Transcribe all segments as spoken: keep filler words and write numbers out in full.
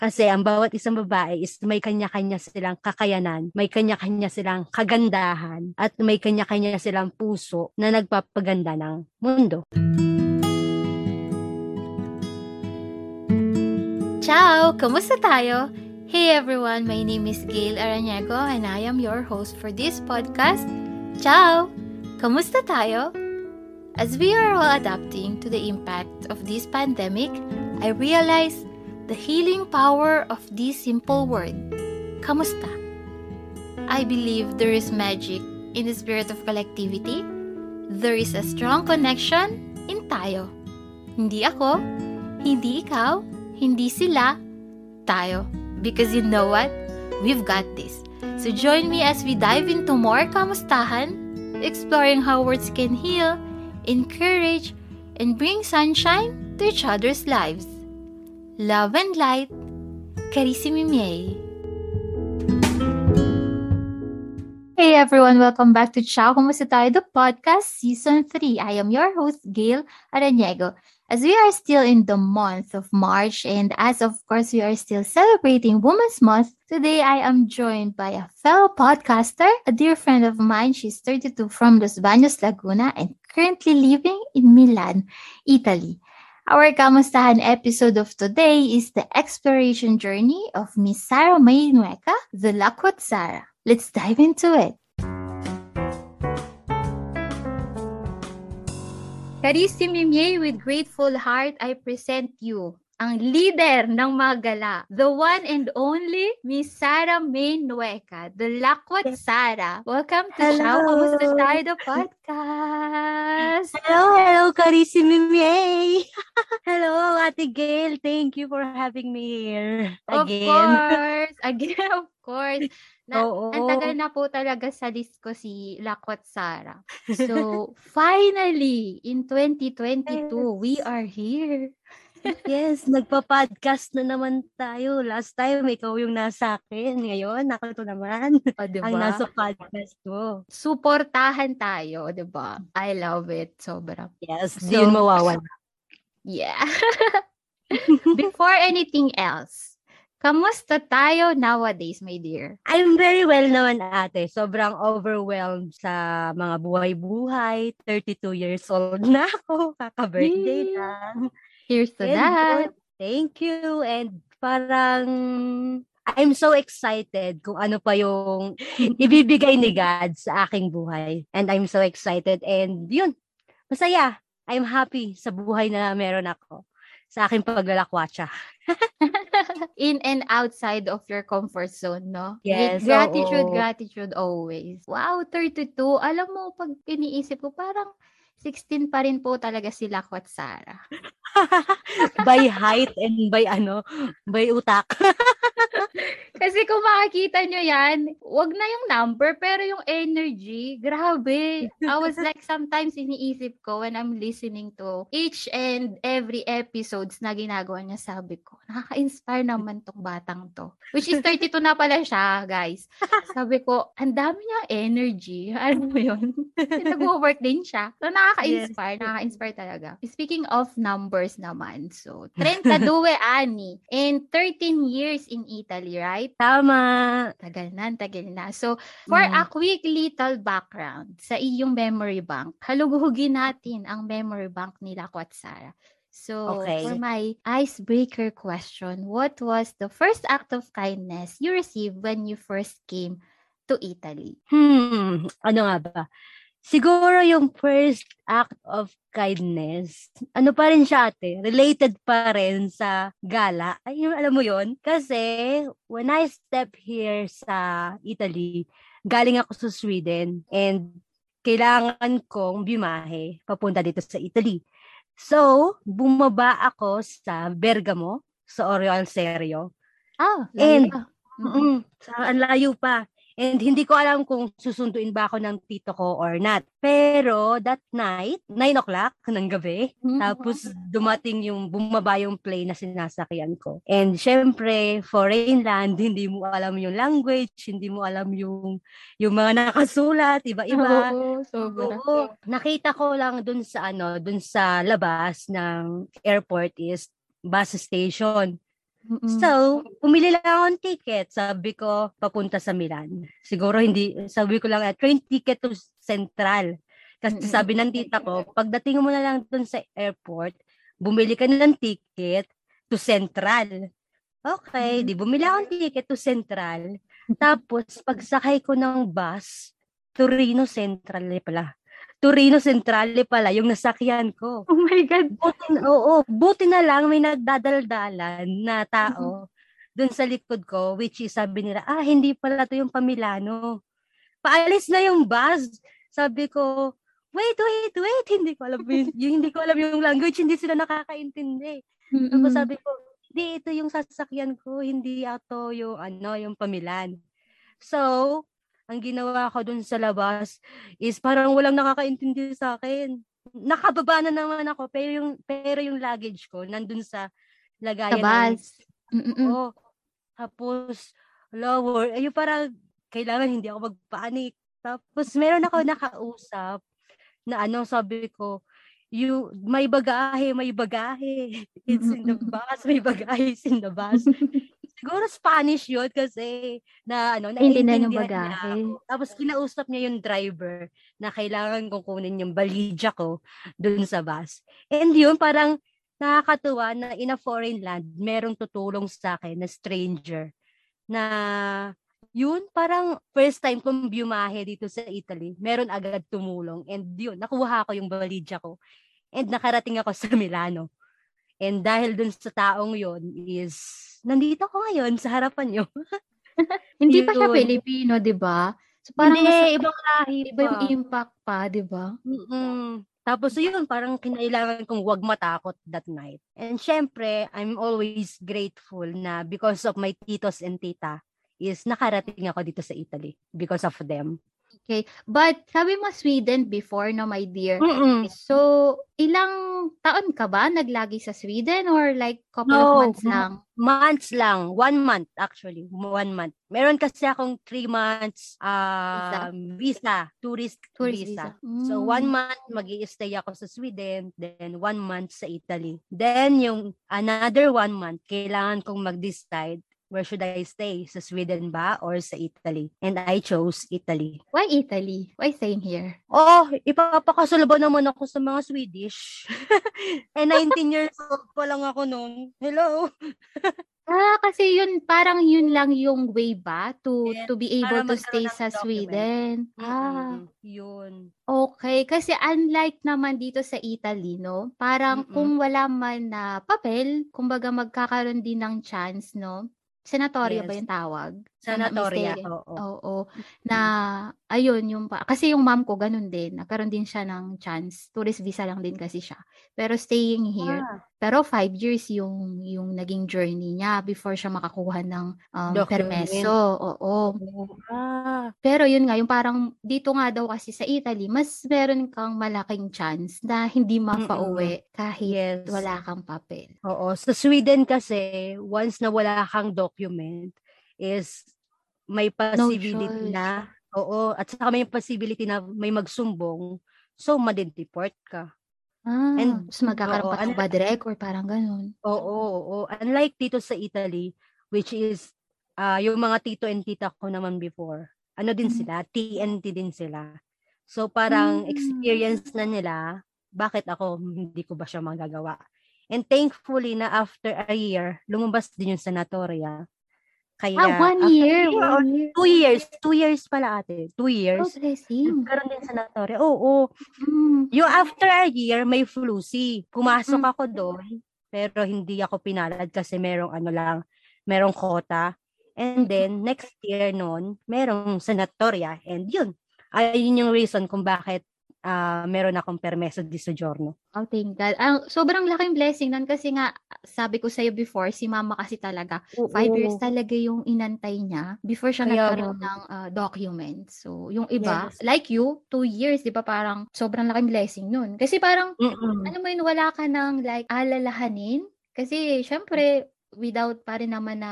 Kasi ang bawat isang babae is may kanya-kanya silang kakayanan, may kanya-kanya silang kagandahan, at may kanya-kanya silang puso na nagpapaganda ng mundo. Ciao! Kamusta tayo? Hey everyone, my name is Gail Aranyego and I am your host for this podcast. Ciao! Kamusta tayo? As we are all adapting to the impact of this pandemic, I realize the healing power of this simple word, kamusta? I believe there is magic in the spirit of collectivity. There is a strong connection in tayo. Hindi ako, hindi ikaw, hindi sila, tayo. Because you know what? We've got this. So join me as we dive into more kamustahan, exploring how words can heal, encourage, and bring sunshine to each other's lives. Love and light, Carissimi miei. Hey everyone, welcome back to Ciao, Kumusta Tayo, the podcast, Season three. I am your host, Gail Aranyego. As we are still in the month of March, and as of course we are still celebrating Women's Month, today I am joined by a fellow podcaster, a dear friend of mine. She's thirty-two from Los Baños, Laguna, and currently living in Milan, Italy. Our Kamustahan episode of today is the exploration journey of Miss Sarah May Nueca, the Lakwat Sara. Let's dive into it. Carissimi miei, with grateful heart, I present you ang leader ng mga gala, the one and only Miss Sarah May Nueca, the Lakwat Sara. Welcome to Hello. Ciao, Kamusta Tayo, the podcast. Hello, hello, Carissimi miei. Hello, Ate Gail. Thank you for having me here Of again. course. Again, of course. Na, Oo. Ang tagal na po talaga sa list ko si Lakwat Sara. So, finally, in twenty twenty-two, Yes. we are here. Yes, nagpa-podcast na naman tayo. Last time, ikaw yung nasa akin. Ngayon, ako to naman. O, diba? Ang nasa podcast mo. Suportahan tayo, diba? I love it. Sobra. Yes, So, di yun mawawala. Yeah. Before anything else, kamusta tayo nowadays, my dear? I'm very well naman, ate. Sobrang overwhelmed sa mga buhay-buhay. thirty-two years old na ako. Kaka-birthday Yay! lang. Here's to And that. yun, thank you. And parang I'm so excited kung ano pa yung ibibigay ni God sa aking buhay. And I'm so excited. And yun, masaya. I'm happy sa buhay na meron ako. Sa aking paglalakwatsa. In and outside of your comfort zone, no? Yes, Gratitude, oo. gratitude always. Wow, thirty-two. Alam mo, pag iniisip ko, parang sixteen pa rin po talaga si Lakwat Sara. By height and by ano, by utak. Kasi kung makikita nyo yan, wag na yung number, pero yung energy, grabe. I was like, sometimes iniisip ko when I'm listening to each and every episodes na ginagawa niya, sabi ko, nakaka-inspire naman tong batang to. Which is thirty-two na pala siya, guys. Sabi ko, ang dami niyang energy. Ano mo yun? Nag-work din siya. So, nakaka-inspire. Yes. Nakaka-inspire talaga. Speaking of numbers naman, so, thirty-two ani. And thirteen years in Italy, right? Tama. Tagal na, tagal na. So, for Mm. a quick little background sa iyong memory bank, halughugin natin ang memory bank ni Lakwat Sara. So, Okay. for my icebreaker question, what was the first act of kindness you received when you first came to Italy? Hmm, ano nga ba? Siguro yung first act of kindness, ano pa rin siya, ate, related pa rin sa gala. Ay, yung, alam mo yon. Kasi when I step here sa Italy, galing ako sa Sweden and kailangan kong bimahe papunta dito sa Italy. So, bumaba ako sa Bergamo, sa Oriol Serio. Ah, And, layo pa. mm, sa, ang layo pa. And hindi ko alam kung susunduin ba ako ng tito ko or not. Pero that night, nine o'clock ng gabi, Mhm. tapos dumating yung, bumaba yung plane na sinasakyan ko. And syempre, foreign land, hindi mo alam yung language, hindi mo alam yung, yung mga nakasulat, iba-iba. Oo, sobra. Oo. Nakita ko lang dun sa ano, dun sa labas ng airport is bus station. Mm. So, pumili lang ako ng ticket. Sabi ko, papunta sa Milan. Siguro hindi, sabi ko lang, train ticket to Central. Kasi Mm-mm. sabi ng tita ko, pagdating mo na lang dun sa airport, bumili ka na ng ticket to Central. Okay, di bumili ako ng ticket to Central. Tapos, pagsakay ko ng bus, Torino Central pala. Torino Centrale pala yung nasakyan ko. Oh my God. Buti, oo, buti na lang may nagdadaldalan na tao dun sa likod ko, which is sabi nila, ah, hindi pala to yung Pamilano. Paalis na yung bus. Sabi ko, wait, wait, wait, hindi ko alam yung, yung hindi ko alam yung language, hindi sila nakakaintindi. Tapos sabi ko, hindi, ito yung sasakyan ko, hindi ato yung ano, yung Pamilan. So, ang ginawa ko dun sa labas is parang walang nakakaintindi sa akin. Nakababa na naman ako, pero yung pero yung luggage ko nandun sa lagayan ng Tabas. Mm-mm. oo. Tapos lower, ayun parang kailangan hindi ako magpanik. Tapos meron ako nakausap na ano, sabi ko, you may bagahe, may bagahe. It's in the bus, may bagahe is in the bus. Siguro Spanish yun kasi na ano, Naintindihan yung naiintindihan niya bagahe. ako. Tapos kinausap niya yung driver na kailangan kong kunin yung balidya ko dun sa bus. And yun, parang nakakatuwa na in a foreign land, merong tutulong sa akin na stranger na yun, parang first time kong bumahe dito sa Italy, meron agad tumulong. And yun, nakuha ko yung balidya ko. And nakarating ako sa Milano. And dahil dun sa taong yun is, nandito ko ngayon sa harapan nyo. Hindi pa siya Yun. Pilipino, di ba? So, parang Hindi, mas, ibang lahi iba yung pa. impact pa, di ba? Mm-mm. Tapos yun, parang kinailangan kong wag matakot that night. And syempre, I'm always grateful na because of my titos and tita is nakarating ako dito sa Italy because of them. Okay. But sabi mo Sweden before, no, my dear? Mm-mm. So, ilang taon ka ba naglagi sa Sweden or like couple of No, months lang? months lang. One month actually. One month. Meron kasi akong three months um, visa. Tourist, Tourist visa. visa. So, Mm. one month mag-i-stay ako sa Sweden. Then, one month sa Italy. Then, yung another one month, kailangan kong mag-decide where should I stay? Sa Sweden ba or sa Italy? And I chose Italy. Why Italy? Why staying here? Oh, ipapakasal ba naman ako sa mga Swedish? Eh, nineteen years old pa lang ako noon. Hello? Ah, kasi yun, parang yun lang yung way ba to Yes, to be able para to stay magkaroon ng sa document. Sweden? Ah, Mm-mm, yun. okay. Kasi unlike naman dito sa Italy, no? Parang Mm-mm. kung wala man na papel, kumbaga magkakaroon din ng chance, no? Senatorya ba Yes. yung tawag? Sanatoria, mistaken. oo. Oo. Na, ayun, yung pa. Kasi yung mom ko, ganun din. Nagkaroon din siya ng chance. Tourist visa lang din kasi siya. Pero staying here, Ah, pero five years yung yung naging journey niya before siya makakuha ng um, document. permeso. Oo. Ah, Pero yun nga, yung parang dito nga daw kasi sa Italy, mas meron kang malaking chance na hindi mapauwi kahit yes. wala kang papel. Oo. Sa Sweden kasi, once na wala kang document, is may No possibility choice. na, oo, at saka may possibility na may magsumbong, so madideport ka. Ah, And, so magkakaroon oo, pa ng ano- bad rec or parang ganun. Oo, oo. Unlike dito sa Italy, which is ah yung mga tito and tita ko naman before, ano din Mm. sila, T N T din sila. So parang Mm. experience na nila, bakit ako hindi ko ba siya magagawa? And thankfully na after a year, lumabas din yung sanatoria. Kaya Ah, one after year, a year or one year. two years, two years pala ate, two Oh, years. blessing. Nagkaroon din sanatoria. Oo, Mm. yung after a year, may flu-C. Pumasok Mm. ako doon, pero hindi ako pinalad kasi merong ano lang, merong quota. And then, next year noon, merong sanatoria. And yun, ayun yung reason kung bakit ah meron akong permeso di soggiorno. Oh, thank God. Ang sobrang laking blessing nun kasi nga, sabi ko sa'yo before, si mama kasi talaga, five years talaga yung inantay niya before siya Kaya nagkaroon nga. ng ah, documents. So, yung iba, Yes. like you, two years, di ba parang sobrang laking blessing nun. Kasi parang, Mm-mm. ano mo yun, wala ka ng like alalahanin. Kasi, syempre, without pa rin naman na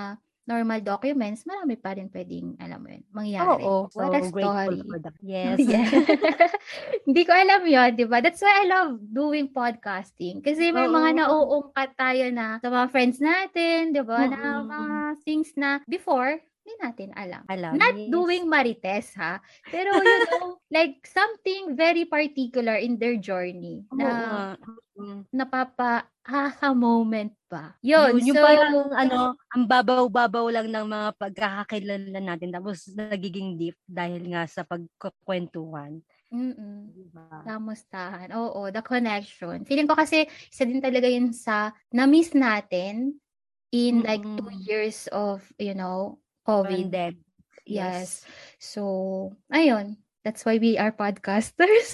normal documents, marami pa rin pwedeng, alam mo yun, mangyari. Oo, so What a grateful story. for that. Yes. Yeah. Hindi ko alam yun, di ba? That's why I love doing podcasting. Kasi may mga Oo. nauungkat tayo na sa mga friends natin, di ba? Na Mm-mm. mga things na before, hindi natin alam. Alam, Not yes. doing marites, ha? Pero, you know, like something very particular in their journey Oo na nga. Mm. napapa haha moment pa. Yun, Yun, yung so, parang ano, ang babaw-babaw lang ng mga pagkakakilala natin tapos nagiging deep dahil nga sa pagkukwentuhan. mm Diba? kamustahan. Oo, the connection. Feeling ko kasi isa din talaga yun sa na-miss natin in like two Mm-mm. years of, you know, COVID. Pandemic. Yes. Yes. So, ayun. That's why we are podcasters.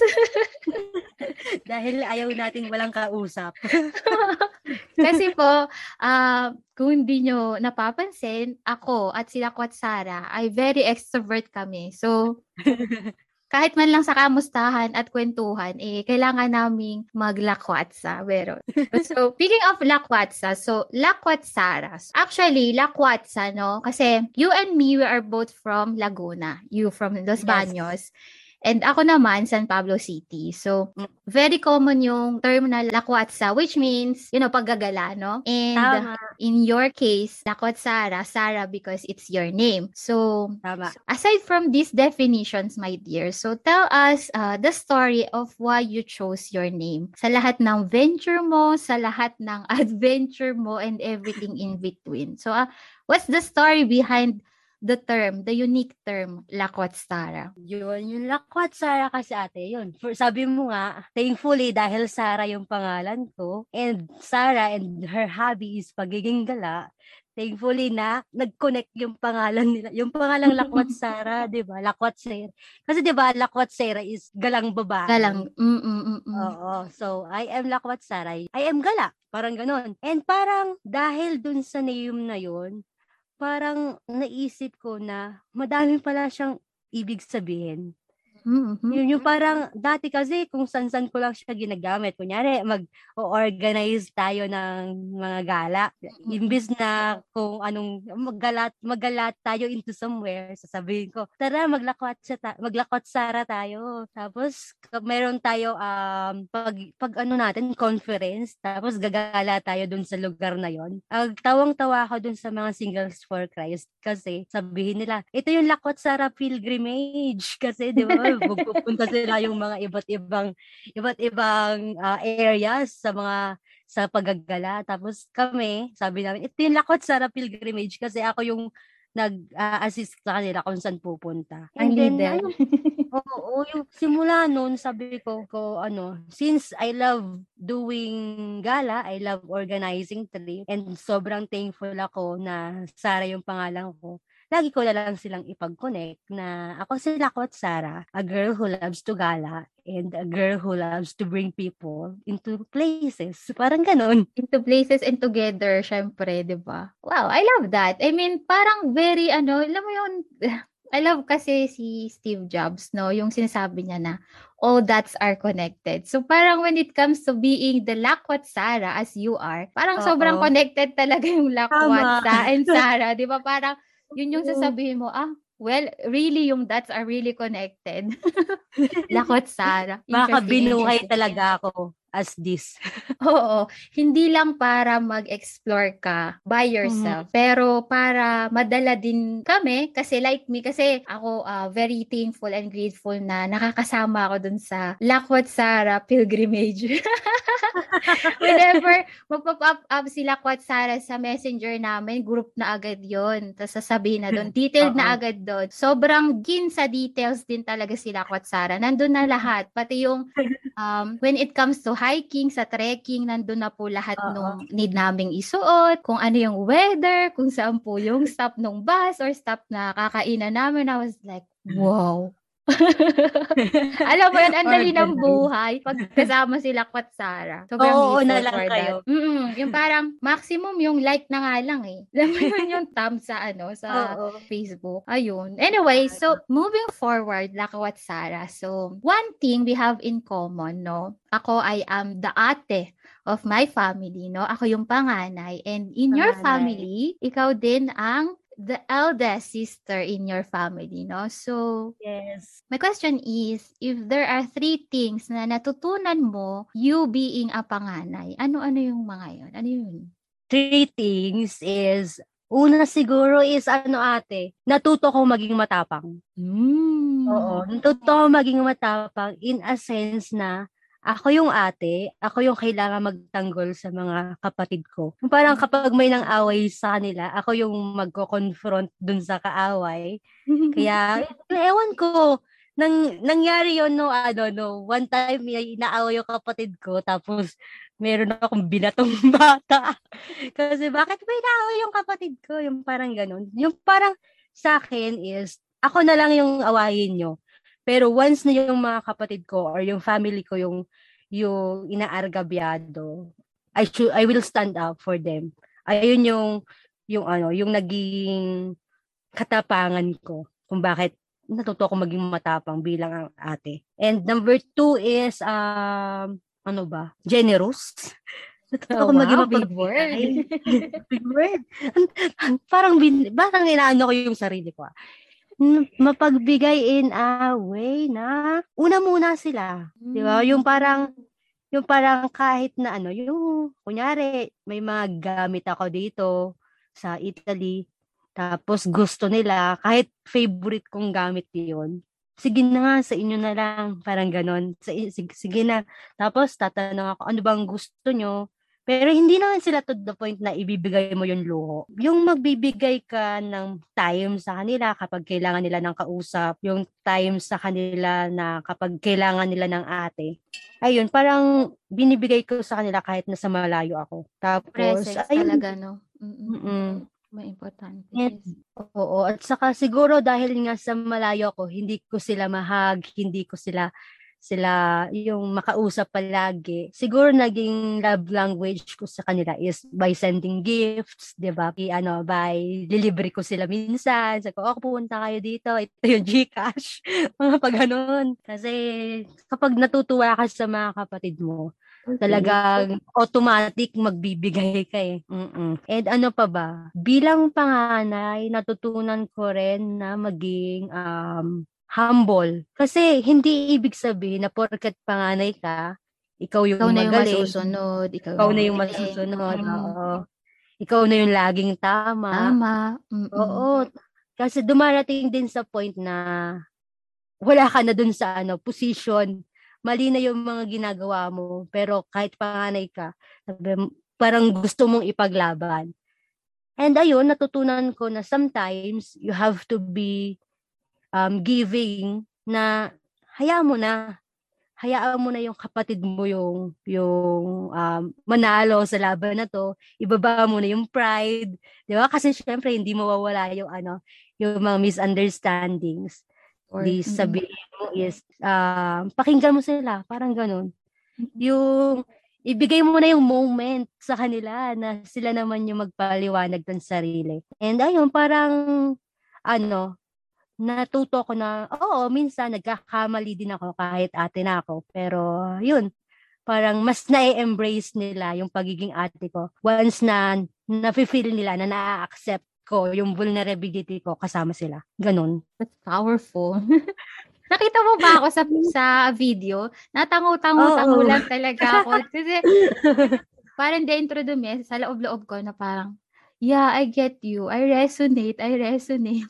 Dahil ayaw nating walang kausap. Kasi po, ah kung hindi nyo napapansin, ako at sila ko at Sarah ay very extrovert kami. So, kahit man lang sa kamustahan at kwentuhan, eh, kailangan naming maglakwatsa. Pero, so, speaking of lakwatsa, so, lakwatsa. Actually, lakwatsa, no? Kasi, you and me, we are both from Laguna. You from Los Yes. Baños. And ako naman, San Pablo City. So, very common yung term na lakwatsa, which means, you know, paggagala, no? And Tama. in your case, lakwatsara, Sarah, because it's your name. So, Tama. aside from these definitions, my dear, so tell us uh, the story of why you chose your name. Sa lahat ng venture mo, sa lahat ng adventure mo, and everything in between. So, uh, what's the story behind the term, the unique term, Lakwatsara? Yun, yung Lakwatsara kasi ate, yun. For, sabi mo nga, thankfully, dahil Sarah yung pangalan ko, and Sarah and her hobby is pagiging gala, thankfully na nag-connect yung pangalan nila. Yung pangalang Lakwatsara, di ba? Lakwatsera. Kasi di ba, Lakwatsera is galang babae. Galang. Mm-mm-mm. Oo. So, I am Lakwatsara. I am gala. Parang ganun. And parang dahil dun sa name na yun, parang naisip ko na madami pala siyang ibig sabihin. Mm-hmm. Yun yung parang dati kasi kung san-san ko lang siya ginagamit. Kunyari, mag-organize tayo ng mga gala. Imbis na kung anong maggala, maggala tayo into somewhere, sasabihin ko, tara, maglakwat, ta- maglakwat Sara tayo. Tapos, meron tayo um, pag, pag ano natin, conference. Tapos, gagala tayo dun sa lugar na yon. Ang tawang-tawa ako dun sa mga Singles for Christ kasi sabihin nila, ito yung Lakwat Sara pilgrimage. Kasi, di ba, pupunta sila yung mga iba't ibang iba't ibang uh, areas sa mga sa paggagala. Tapos kami, sabi namin, ito yung Lakot Sara pilgrimage kasi ako yung nag-assist uh, sa kanila kung saan pupunta. Ang And then, leader. ayun, oo, yung simula noon, sabi ko, ko, ano, since I love doing gala, I love organizing trip, and sobrang thankful ako na Sara yung pangalan ko. Lagi ko na lang silang ipag-connect na ako si Lakot Sara, a girl who loves to gala and a girl who loves to bring people into places. Parang ganun. Into places and together, syempre, di ba? Wow, I love that. I mean, parang very, ano, alam mo yun, I love kasi si Steve Jobs, no? Yung sinasabi niya na, all dots are connected. So, parang when it comes to being the Lakwat Sara as you are, parang Oo. sobrang connected talaga yung Lakwat Tama. Sa and Sara. Di ba? Parang, yun yung sasabihin mo, ah, well, really, yung dots are really connected. Lakwat Sara. Makabinuhay talaga ako as this. Oo. Hindi lang para mag-explore ka by yourself, mm-hmm. pero para madala din kami, kasi like me, kasi ako uh, very thankful and grateful na nakakasama ako dun sa Lakwat Sara pilgrimage. Whenever magpop-up up si Lakwat Sara sa messenger namin, group na agad yon. Tapos sasabihin na doon, detailed na agad doon. Sobrang gin sa details din talaga si Lakwat Sara. Nandun na lahat. Pati yung um, when it comes to hiking, sa trekking, nandun na po lahat Uh-oh. nung need naming isuot, kung ano yung weather, kung saan po yung stop nung bus or stop na kakainan namin. I was like, wow. Alam mo yun, ang dali ng buhay pag kasama si Lakwat Sara. Sobrang Oo, grateful na lang for kayo. that. Mm-mm, yung parang maximum yung like na nga lang eh. Alam mo yun yung thumb sa ano sa Oo. Facebook. Ayun. Anyway, so moving forward, Lakwat Sara. So one thing we have in common, no? Ako, I am the ate of my family, no? Ako yung panganay. And in panganay. Your family, ikaw din ang the eldest sister in your family, no? So, Yes. my question is, if there are three things na natutunan mo, you being a panganay, ano-ano yung mga yun? Ano yun? Three things is, una siguro is ano ate, natuto ko maging matapang. Mm. Oo, natuto ko maging matapang in a sense na ako yung ate, ako yung kailangan magtanggol sa mga kapatid ko. Parang kapag may nang away sa kanila, ako yung magko-confront dun sa kaaway. Kaya, ewan ko, nang, nangyari yun no, ano, no, one time may inaaway yung kapatid ko, tapos meron akong binatong bata. Kasi bakit may inaaway yung kapatid ko? Yung parang ganun. Yung parang sa akin is, ako na lang yung awayin nyo. Pero once na yung mga kapatid ko or yung family ko yung yung inaargabyado, I should I will stand up for them. Ayun yung yung ano, yung naging katapangan ko kung bakit natuto ko maging matapang bilang ang ate. And number two is um ano ba? Generous. Natuto Oh, ko maging wow, big mapagbigay. word. Big word. Parang bin, parang inaano ko yung sarili ko. ah. N- Mapagbigay in a way na una muna sila. 'Di ba? Yung parang yung parang kahit na ano, yung kunyari may mga gamit ako dito sa Italy, tapos gusto nila, kahit favorite kong gamit yun, sige na nga, sa inyo na lang, parang ganon. Sa, sige, sige na. Tapos tatanong ako, ano bang gusto nyo? Pero hindi naman sila to the point na ibibigay mo yung luho. Yung magbibigay ka ng time sa kanila kapag kailangan nila ng kausap, yung time sa kanila na kapag kailangan nila ng ate. Ayun, parang binibigay ko sa kanila kahit nasa malayo ako. Tapos, Presence ayun. talaga, no? Mm-mm. Mm-mm. May importante. At, Yes. oo, at saka siguro dahil nga sa malayo ako, hindi ko sila mahag, hindi ko sila sila yung makausap palagi. Siguro naging love language ko sa kanila is by sending gifts, 'di ba? I, ano, by lilibre ko sila minsan. Sabi ko, oh, pupunta kayo dito. Ito yung GCash. Mga pag ganun. Kasi kapag natutuwa ka sa mga kapatid mo, talagang automatic magbibigay ka eh. Mm-mm. And ano pa ba? Bilang panganay, natutunan ko rin na maging um, humble. Kasi hindi ibig sabihin na porket panganay ka, ikaw yung Ikaw na yung magaling, masusunod. Ikaw, ikaw na yung yung magaling. masusunod. Mm. Oo. Ikaw na yung laging tama. Tama. Mm-mm. Oo. Kasi dumarating din sa point na wala ka na dun sa ano position, mali na yung mga ginagawa mo, pero kahit panganay ka, sabi, parang gusto mong ipaglaban. And ayun, natutunan ko na sometimes you have to be um, giving na hayaan mo na, hayaan mo na yung kapatid mo yung yung um, manalo sa laban na to, ibaba mo na yung pride, di ba? Kasi syempre hindi mawawala yung ano, yung mga misunderstandings. Or, Di mm-mm. sabihin mo is, ah, pakinggan mo sila, parang ganun. Mm-mm. Yung, ibigay mo na yung moment sa kanila na sila naman yung magpaliwanag ng sarili. And ayun, parang, ano, natuto ko na, oo, minsan nagkakamali din ako kahit ate na ako. Pero, yun, parang mas na-embrace nila yung pagiging ate ko. Once na na-feel nila na na-accept ko yung vulnerability ko kasama sila. Ganun. That's powerful. Nakita mo ba ako sa sa video? Natango-tango-tango Oo. lang talaga ako. Kasi parang dentro dumi, sa loob-loob ko na parang, yeah, I get you. I resonate. I resonate.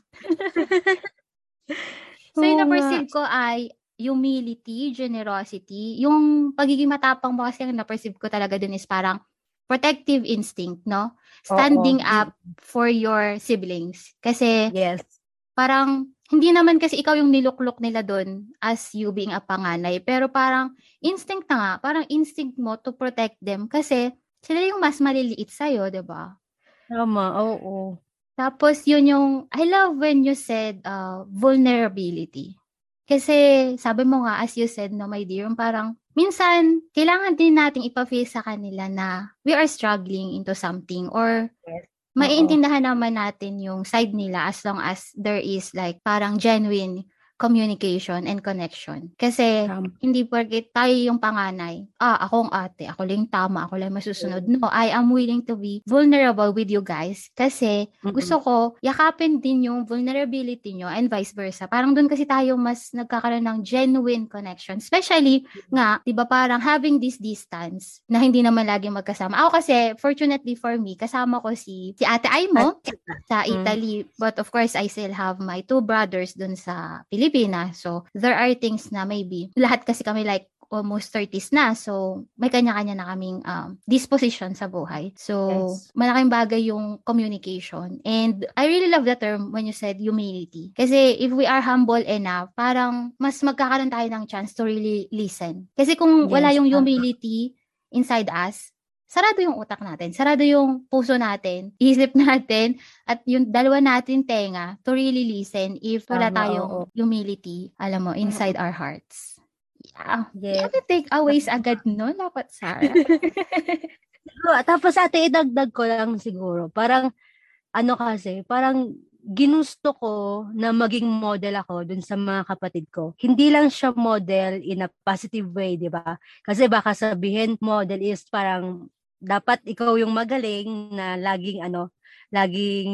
So, yung Oo nga. na-perceive ko ay humility, generosity. Yung pagiging matapang mo kasi yung na-perceive ko talaga dun is parang protective instinct, no? Standing Oo. up for your siblings. Kasi Yes. parang hindi naman kasi ikaw yung niluklok nila doon as you being a panganay. Pero parang instinct na nga. Parang instinct mo to protect them kasi sila yung mas maliliit sa'yo, di ba? Tama, oo. Tapos yun yung, I love when you said uh, vulnerability. Kasi sabi mo nga, as you said, no, my dear, yung parang minsan, kailangan din nating ipa-feel sa kanila na we are struggling into something or Yes. maiintindihan naman natin yung side nila as long as there is like parang genuine communication and connection. Kasi, Um, hindi porket tayo yung panganay, ah, ako ang ate, ako lang tama, ako lang masusunod. No, I am willing to be vulnerable with you guys. Kasi, gusto ko, yakapin din yung vulnerability nyo and vice versa. Parang doon kasi tayo mas nagkakaroon ng genuine connection. Especially, nga, di ba parang having this distance na hindi naman laging magkasama. Ako kasi, fortunately for me, kasama ko si, si Ate Aimo sa Italy. But of course, I still have my two brothers dun sa Pilipinas. So, there are things na maybe, lahat kasi kami like almost thirties na. So, may kanya-kanya na kaming um, disposition sa buhay. So, Yes. malaking bagay yung communication. And I really love the term when you said humility. Kasi if we are humble enough, parang mas magkakaroon tayo ng chance to really listen. Kasi kung wala Yes, yung tama. humility inside us, sarado yung utak natin, sarado yung puso natin, isip natin, at yung dalawa natin tenga to really listen if wala Tama, tayong oo. humility, alam mo, inside our hearts. Yeah. Yes. Ano takeaways agad no? Dapat, Sarah. Siguro, tapos ate, idagdag ko lang siguro. Parang, ano kasi, parang ginusto ko na maging model ako dun sa mga kapatid ko. Hindi lang siya model in a positive way, di ba? Kasi baka sabihin, model is parang, dapat ikaw yung magaling na laging, ano, laging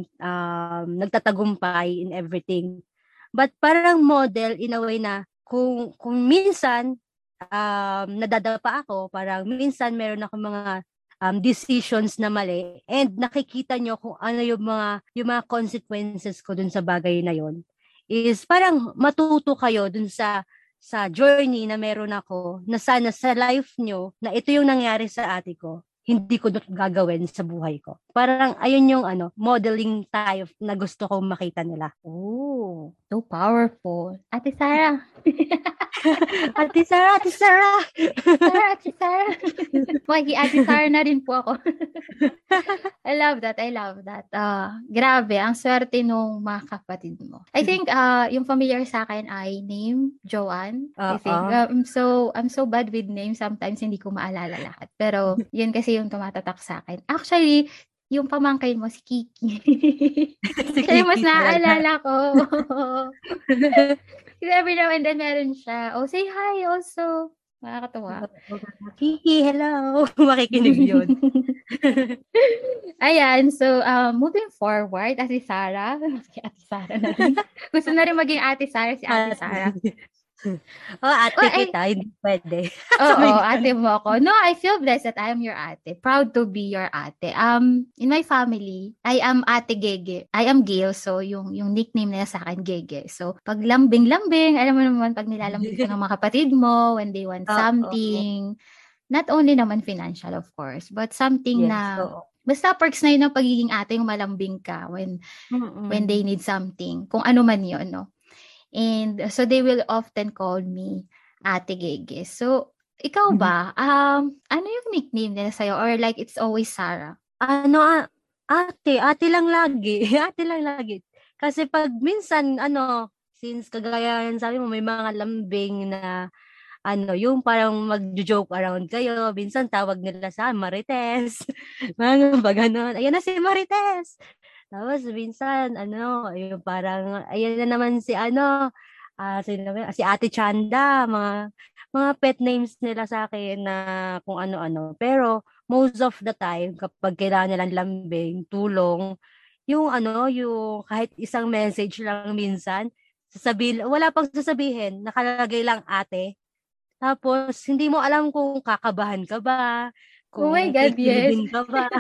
um, nagtatagumpay in everything. But parang model in a way na, kung, kung minsan, um, nadadapa ako, parang minsan meron ako mga um, decisions na mali, and nakikita nyo kung ano yung mga, yung mga consequences ko dun sa bagay na yon, is parang matuto kayo dun sa sa journey na meron ako, na sana sa life nyo, na ito yung nangyari sa ate ko, hindi ko gagawin sa buhay ko. Parang ayun yung ano, modeling tayo na gusto kong makita nila. Oh, so powerful. Ate Sarah. Ate Sarah, Ate Sarah! Sarah, Ate Sarah. Maki, Ate Sarah na rin po ako. I love that, I love that. Uh, grabe, ang swerte nung mga kapatid mo. I think uh, yung familiar sa akin ay name, Joanne. I think. Oo. Uh, I'm so I'm so bad with names. Sometimes hindi ko maalala lahat. Pero yun kasi yung tumatatak sa akin. Actually, yung pamangkin mo, si Kiki. Si Siya yung mas Kiki talaga. naaalala ko. Kasi every now and then meron siya. Oh, say hi also. Nakakatawa. Kiki, hello. Makikinig yun. Ayan, so uh, moving forward, Ate Sarah. Si Ate Sarah na rin. Gusto na rin maging Ate Sarah si Ate Sarah. Oh, ate Oh, ay- kita, hindi pwede. Oo, ate mo ako. No, I feel blessed that I am your ate. Proud to be your ate. Um, in my family, I am Ate Gege. I am Gail, so yung yung nickname nila sa akin, Gege. So, pag lambing-lambing, alam mo naman, pag nilalambing ko ng mga kapatid mo, when they want Oo. something, not only naman financial, of course, but something Yes, na, oo. basta perks na yun ng pagiging ate, yung malambing ka when, Mm-mm. when they need something. Kung ano man yun, no? And so they will often call me Ate Gege. So, ikaw ba, um, ano yung nickname nila sa'yo? Or like, it's always Sarah? Ano, ah, ate, ate lang lagi. Ate lang lagi. Kasi pag minsan, ano, since kagaya yan sabi mo, may mga lambing na, ano, yung parang mag-joke around kayo. Minsan tawag nila sa Marites. Mga ba ganon. Ayan na si Marites. Tapos minsan, ano, yung parang, ayan na naman si ano, ah si, si Ate Chanda, mga, mga pet names nila sa akin na kung ano-ano. Pero, most of the time, kapag kailangan nilang lambing, tulong, yung ano, yung kahit isang message lang minsan, sasabihin, wala pang sasabihin, nakalagay lang ate. Tapos, hindi mo alam kung kakabahan ka ba, Oh kung my God, yes. kikiligin ka ba.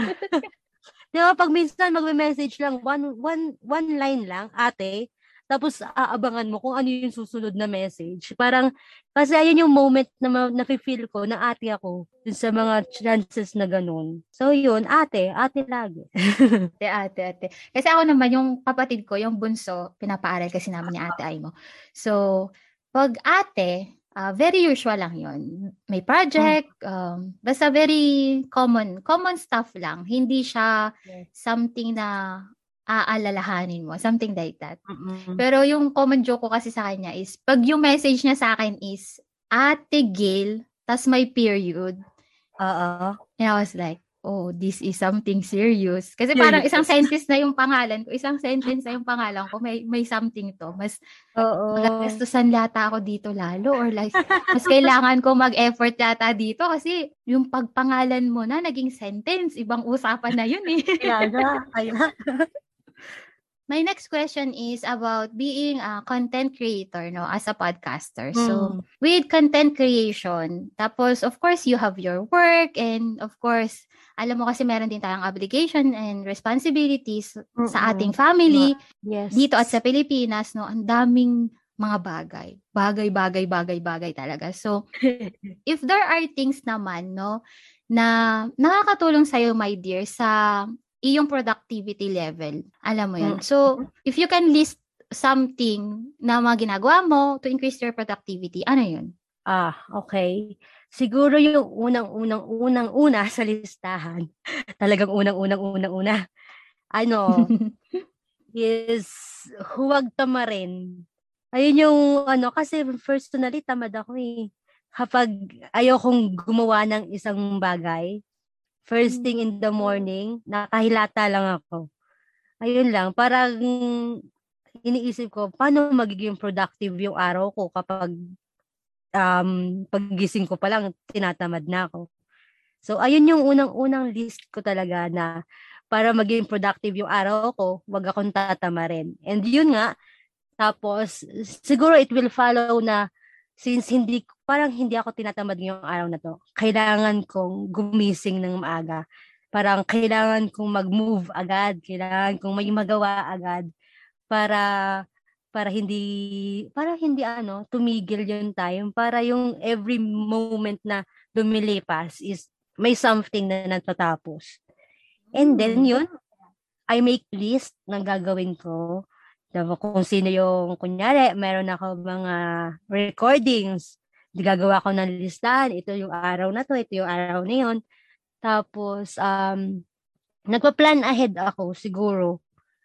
Di ba, pag minsan magme-message lang, one, one, one line lang, ate, tapos aabangan mo kung ano yung susunod na message. Parang, kasi ayun yung moment na ma- nafe-feel ko na ate ako dun sa mga chances na ganun. So yun, ate, ate lagi. Ate, ate, ate. Kasi ako naman, yung kapatid ko, yung bunso, pinapaaral kasi namin ni Ate Aimo. So, pag ate, uh, very usual lang yon. May project, um, basta very common, common stuff lang. Hindi siya Yes. something na aalalahanin mo, something like that. Mm-mm. Pero yung common joke ko kasi sa kanya is, pag yung message niya sa akin is, Ate Gail, tas may period. Oo. And I was like, oh, this is something serious. Kasi parang isang sentence na yung pangalan ko, isang sentence na yung pangalan ko, may may something to. Mas Oo. magagastusan yata ako dito lalo or like, mas kailangan ko mag-effort yata dito kasi yung pagpangalan mo na naging sentence, ibang usapan na yun eh. Kaya nga, kaya. My next question is about being a content creator, no, as a podcaster. So, Mm. with content creation, tapos of course you have your work and of course, alam mo kasi meron din tayong obligation and responsibilities Mm-mm. sa ating family Yes. dito at sa Pilipinas, no, ang daming mga bagay. Bagay, bagay, bagay, bagay talaga. So, if there are things naman, no, na nakakatulong sa'yo, my dear, sa iyong productivity level. Alam mo yun. Mm. So, if you can list something na mga ginagawa mo to increase your productivity, ano yun? Ah, okay. Siguro yung unang-unang-unang-una sa listahan, talagang unang-unang-unang-una, ano, is huwag tamarin. Ayun yung ano, kasi personally tamad ako eh. Kapag ayokong gumawa ng isang bagay, first thing in the morning, nakahilata lang ako. Ayun lang, parang iniisip ko, paano magiging productive yung araw ko kapag um, paggising ko pa lang, tinatamad na ako. So, ayun yung unang-unang list ko talaga na para maging productive yung araw ko, wag akong tatamarin. And yun nga, tapos, siguro it will follow na since hindi, parang hindi ako tinatamad ngayong araw na to, kailangan kong gumising ng maaga. Parang kailangan kong mag-move agad, kailangan kong may magawa agad para para hindi para hindi ano tumigil yung time, para yung every moment na lumilipas is may something na natatapos. And then yun, I make list ng gagawin ko. Diba, kung sino yung, kunyari, meron ako mga recordings, gagawa ko ng listahan, ito yung araw na to, ito yung araw na yun. Tapos, um, nagpa-plan ahead ako siguro.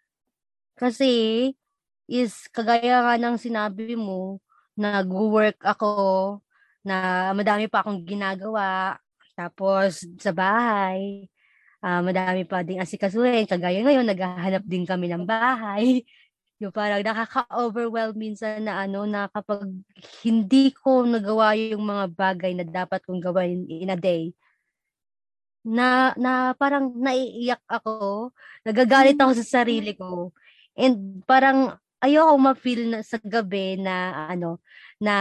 Kasi, is kagaya nga ng sinabi mo, nag-work ako, na madami pa akong ginagawa, tapos sa bahay, uh, madami pa ding asikasuhin. Kagaya ngayon, naghahanap din kami ng bahay. Yung parang nakaka-overwhelm minsan na ano, na kapag hindi ko nagawa yung mga bagay na dapat kong gawin in a day, na, na parang naiiyak ako, nagagalit ako sa sarili ko. And parang ayoko ma-feel na sa gabi na ano, na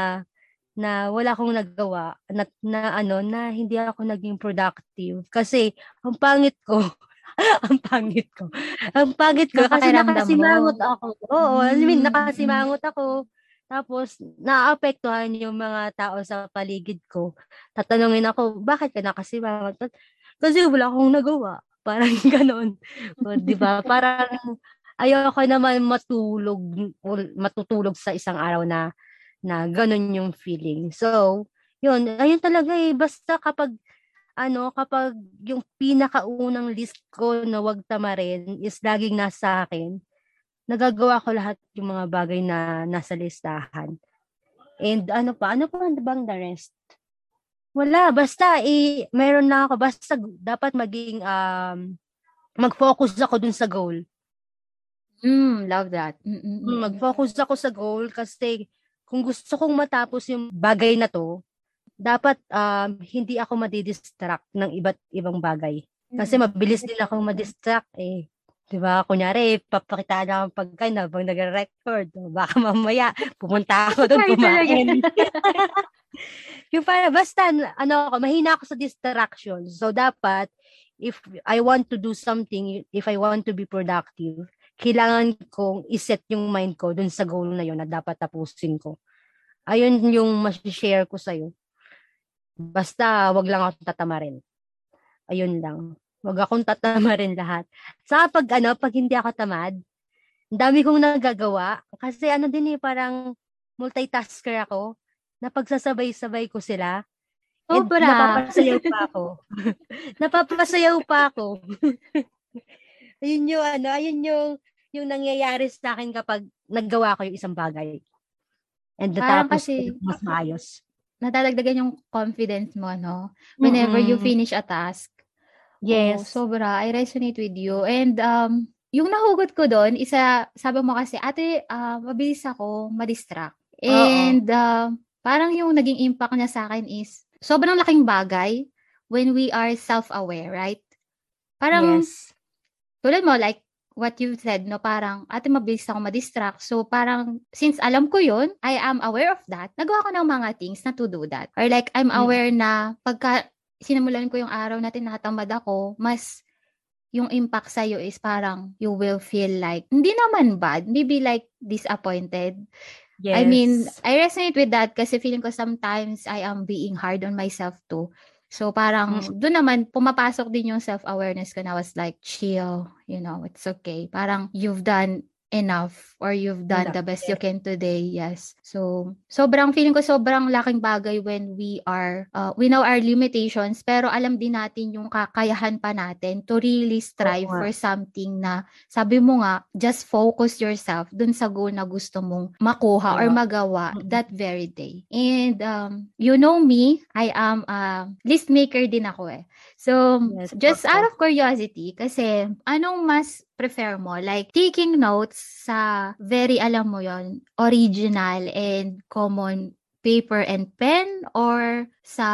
na wala akong nagawa, na, na ano, na hindi ako naging productive. Kasi ang pangit ko, ang pangit ko. Ang pangit ko kasi nakasimangot ako. Oo, I mean, nakasimangot ako. Tapos, naapektuhan yung mga tao sa paligid ko. Tatanungin ako, bakit ka nakasimangot? Kasi wala akong nagawa. Parang gano'n. O, di ba? Parang ayoko naman matulog, matutulog sa isang araw na na gano'n yung feeling. So, yun, ayun talaga eh. Basta kapag ano, kapag yung pinakaunang list ko na wag tamarin is laging nasa akin, nagagawa ko lahat yung mga bagay na nasa listahan. And ano pa, ano pa bang the rest? Wala, basta eh, meron na ako, basta dapat maging, um, mag-focus ako dun sa goal. Mm, love that. Mm-mm. Mag-focus ako sa goal kasi kung gusto kong matapos yung bagay na to, dapat um, hindi ako madidistract ng iba't ibang bagay. Kasi mabilis din ako madistract eh. Diba? Kunyari, papakita lang ang pagkain habang nag-record. Baka mamaya, pumunta ako doon kumain. Yung para, basta, ano ako, mahina ako sa distraction. So, dapat, if I want to do something, if I want to be productive, kailangan kong iset yung mind ko dun sa goal na yun na dapat tapusin ko. Ayun yung mas-share ko sa'yo. Basta, wag lang akong tatamarin. Ayun lang. Wag akong tatamarin lahat. Sa pag, ano, pag hindi ako tamad, dami kong nagagawa. Kasi ano din eh, parang multitasker ako. Napagsasabay-sabay ko sila. And Sobra. napapasayaw pa ako. napapasayaw pa ako. Ayun yung, ano, ayun yung, yung nangyayari sa akin kapag naggawa ko yung isang bagay. And natapos ko mas maayos. Nadadagdagan yung confidence mo, no? Whenever mm-hmm. you finish a task. Oh, Yes. sobra. I resonate with you. And um, yung nahugot ko doon, isa, sabi mo kasi, ate, ah, mabilis ako madistract. Oo. And uh, parang yung naging impact niya sa akin is, sobrang laking bagay when we are self-aware, right? Parang, Yes. tulad mo, like what you said, no, parang, ate, mabilis ako madistract. So, parang, since alam ko yun, I am aware of that, nagawa ko ng mga things na to do that. Or like, I'm aware Mm. na pagka sinimulan ko yung araw na tinatamad ako, mas yung impact sa'yo is parang you will feel like, hindi naman bad, maybe like disappointed. I mean, Yes. I resonate with that kasi feeling ko sometimes I am being hard on myself too. So parang Mm. doon naman pumapasok din yung self-awareness ko na was like, chill, you know, it's okay. Parang you've done enough or you've done the Enough. best you Yes. can today. Yes. So, sobrang feeling ko sobrang laking bagay when we are, uh, we know our limitations, pero alam din natin yung kakayahan pa natin to really Oo strive nga. for something na, sabi mo nga, just focus yourself dun sa goal na gusto mong makuha or Gawa. magawa Mm. that very day. And, um, you know me, I am a list maker din ako eh. So, Yes. just out Oo. of curiosity, kasi anong mas prefer mo? Like, taking notes sa very, alam mo yon, original and common paper and pen or sa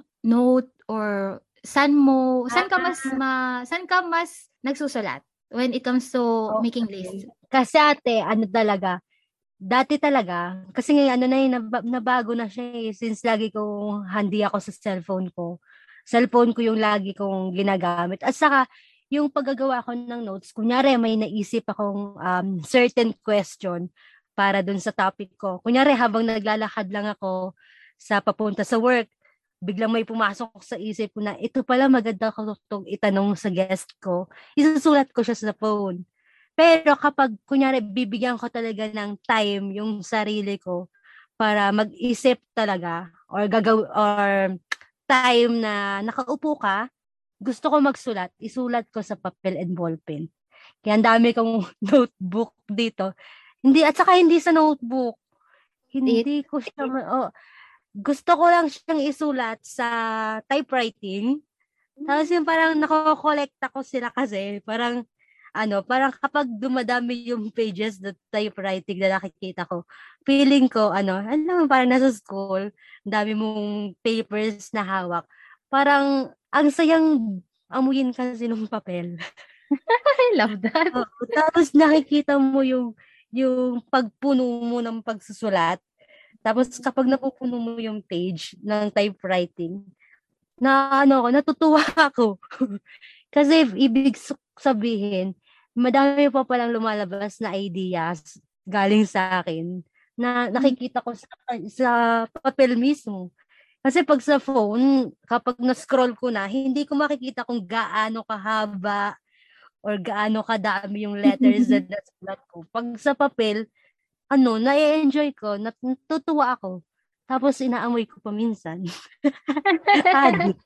note or saan mo, saan ka mas, ma, saan ka mas nagsusulat when it comes to making lists? Okay. Kasi ate, ano talaga, dati talaga, kasi ngayon ano na yun, nab- nabago na siya eh, since lagi kong handy ako sa cellphone ko. Cellphone ko yung lagi kong ginagamit. At saka, yung paggagawa ko ng notes, kunyari may naisip akong um, certain question para dun sa topic ko. Kunyari habang naglalakad lang ako sa papunta sa work, biglang may pumasok sa isip ko na ito pala maganda ko itong itanong sa guest ko. Isusulat ko siya sa phone. Pero kapag, kunyari, bibigyan ko talaga ng time yung sarili ko para mag-isip talaga or gagaw or time na nakaupo ka, gusto ko magsulat, isulat ko sa papel and ballpen. Kaya ang dami kong notebook dito. Hindi, at saka hindi sa notebook. It, Hindi ko siya, ma- oh, gusto ko lang siyang isulat sa typewriting. Tapos yung parang nako-collecta ko sila kasi, parang ano, parang kapag dumadami yung pages na typewriting na nakikita ko, feeling ko, ano, alam mo, parang nasa school, ang dami mong papers na hawak. Parang, ang sayang amuyin kasi ng papel. I love that. Oo, tapos nakikita mo yung, yung pagpuno mo ng pagsusulat. Tapos kapag napupuno mo yung page ng typewriting, na ano ako, natutuwa ako. Kasi ibig su- sabihin, madami pa palang lumalabas na ideas galing sa akin na nakikita ko sa, sa papel mismo. Kasi pag sa phone, kapag na-scroll ko na, hindi ko makikita kung gaano kahaba or gaano kadami yung letters na nasulat ko. Pag sa papel, ano, na-enjoy ko, nat- natutuwa ako. Tapos inaamoy ko pa minsan. Adik.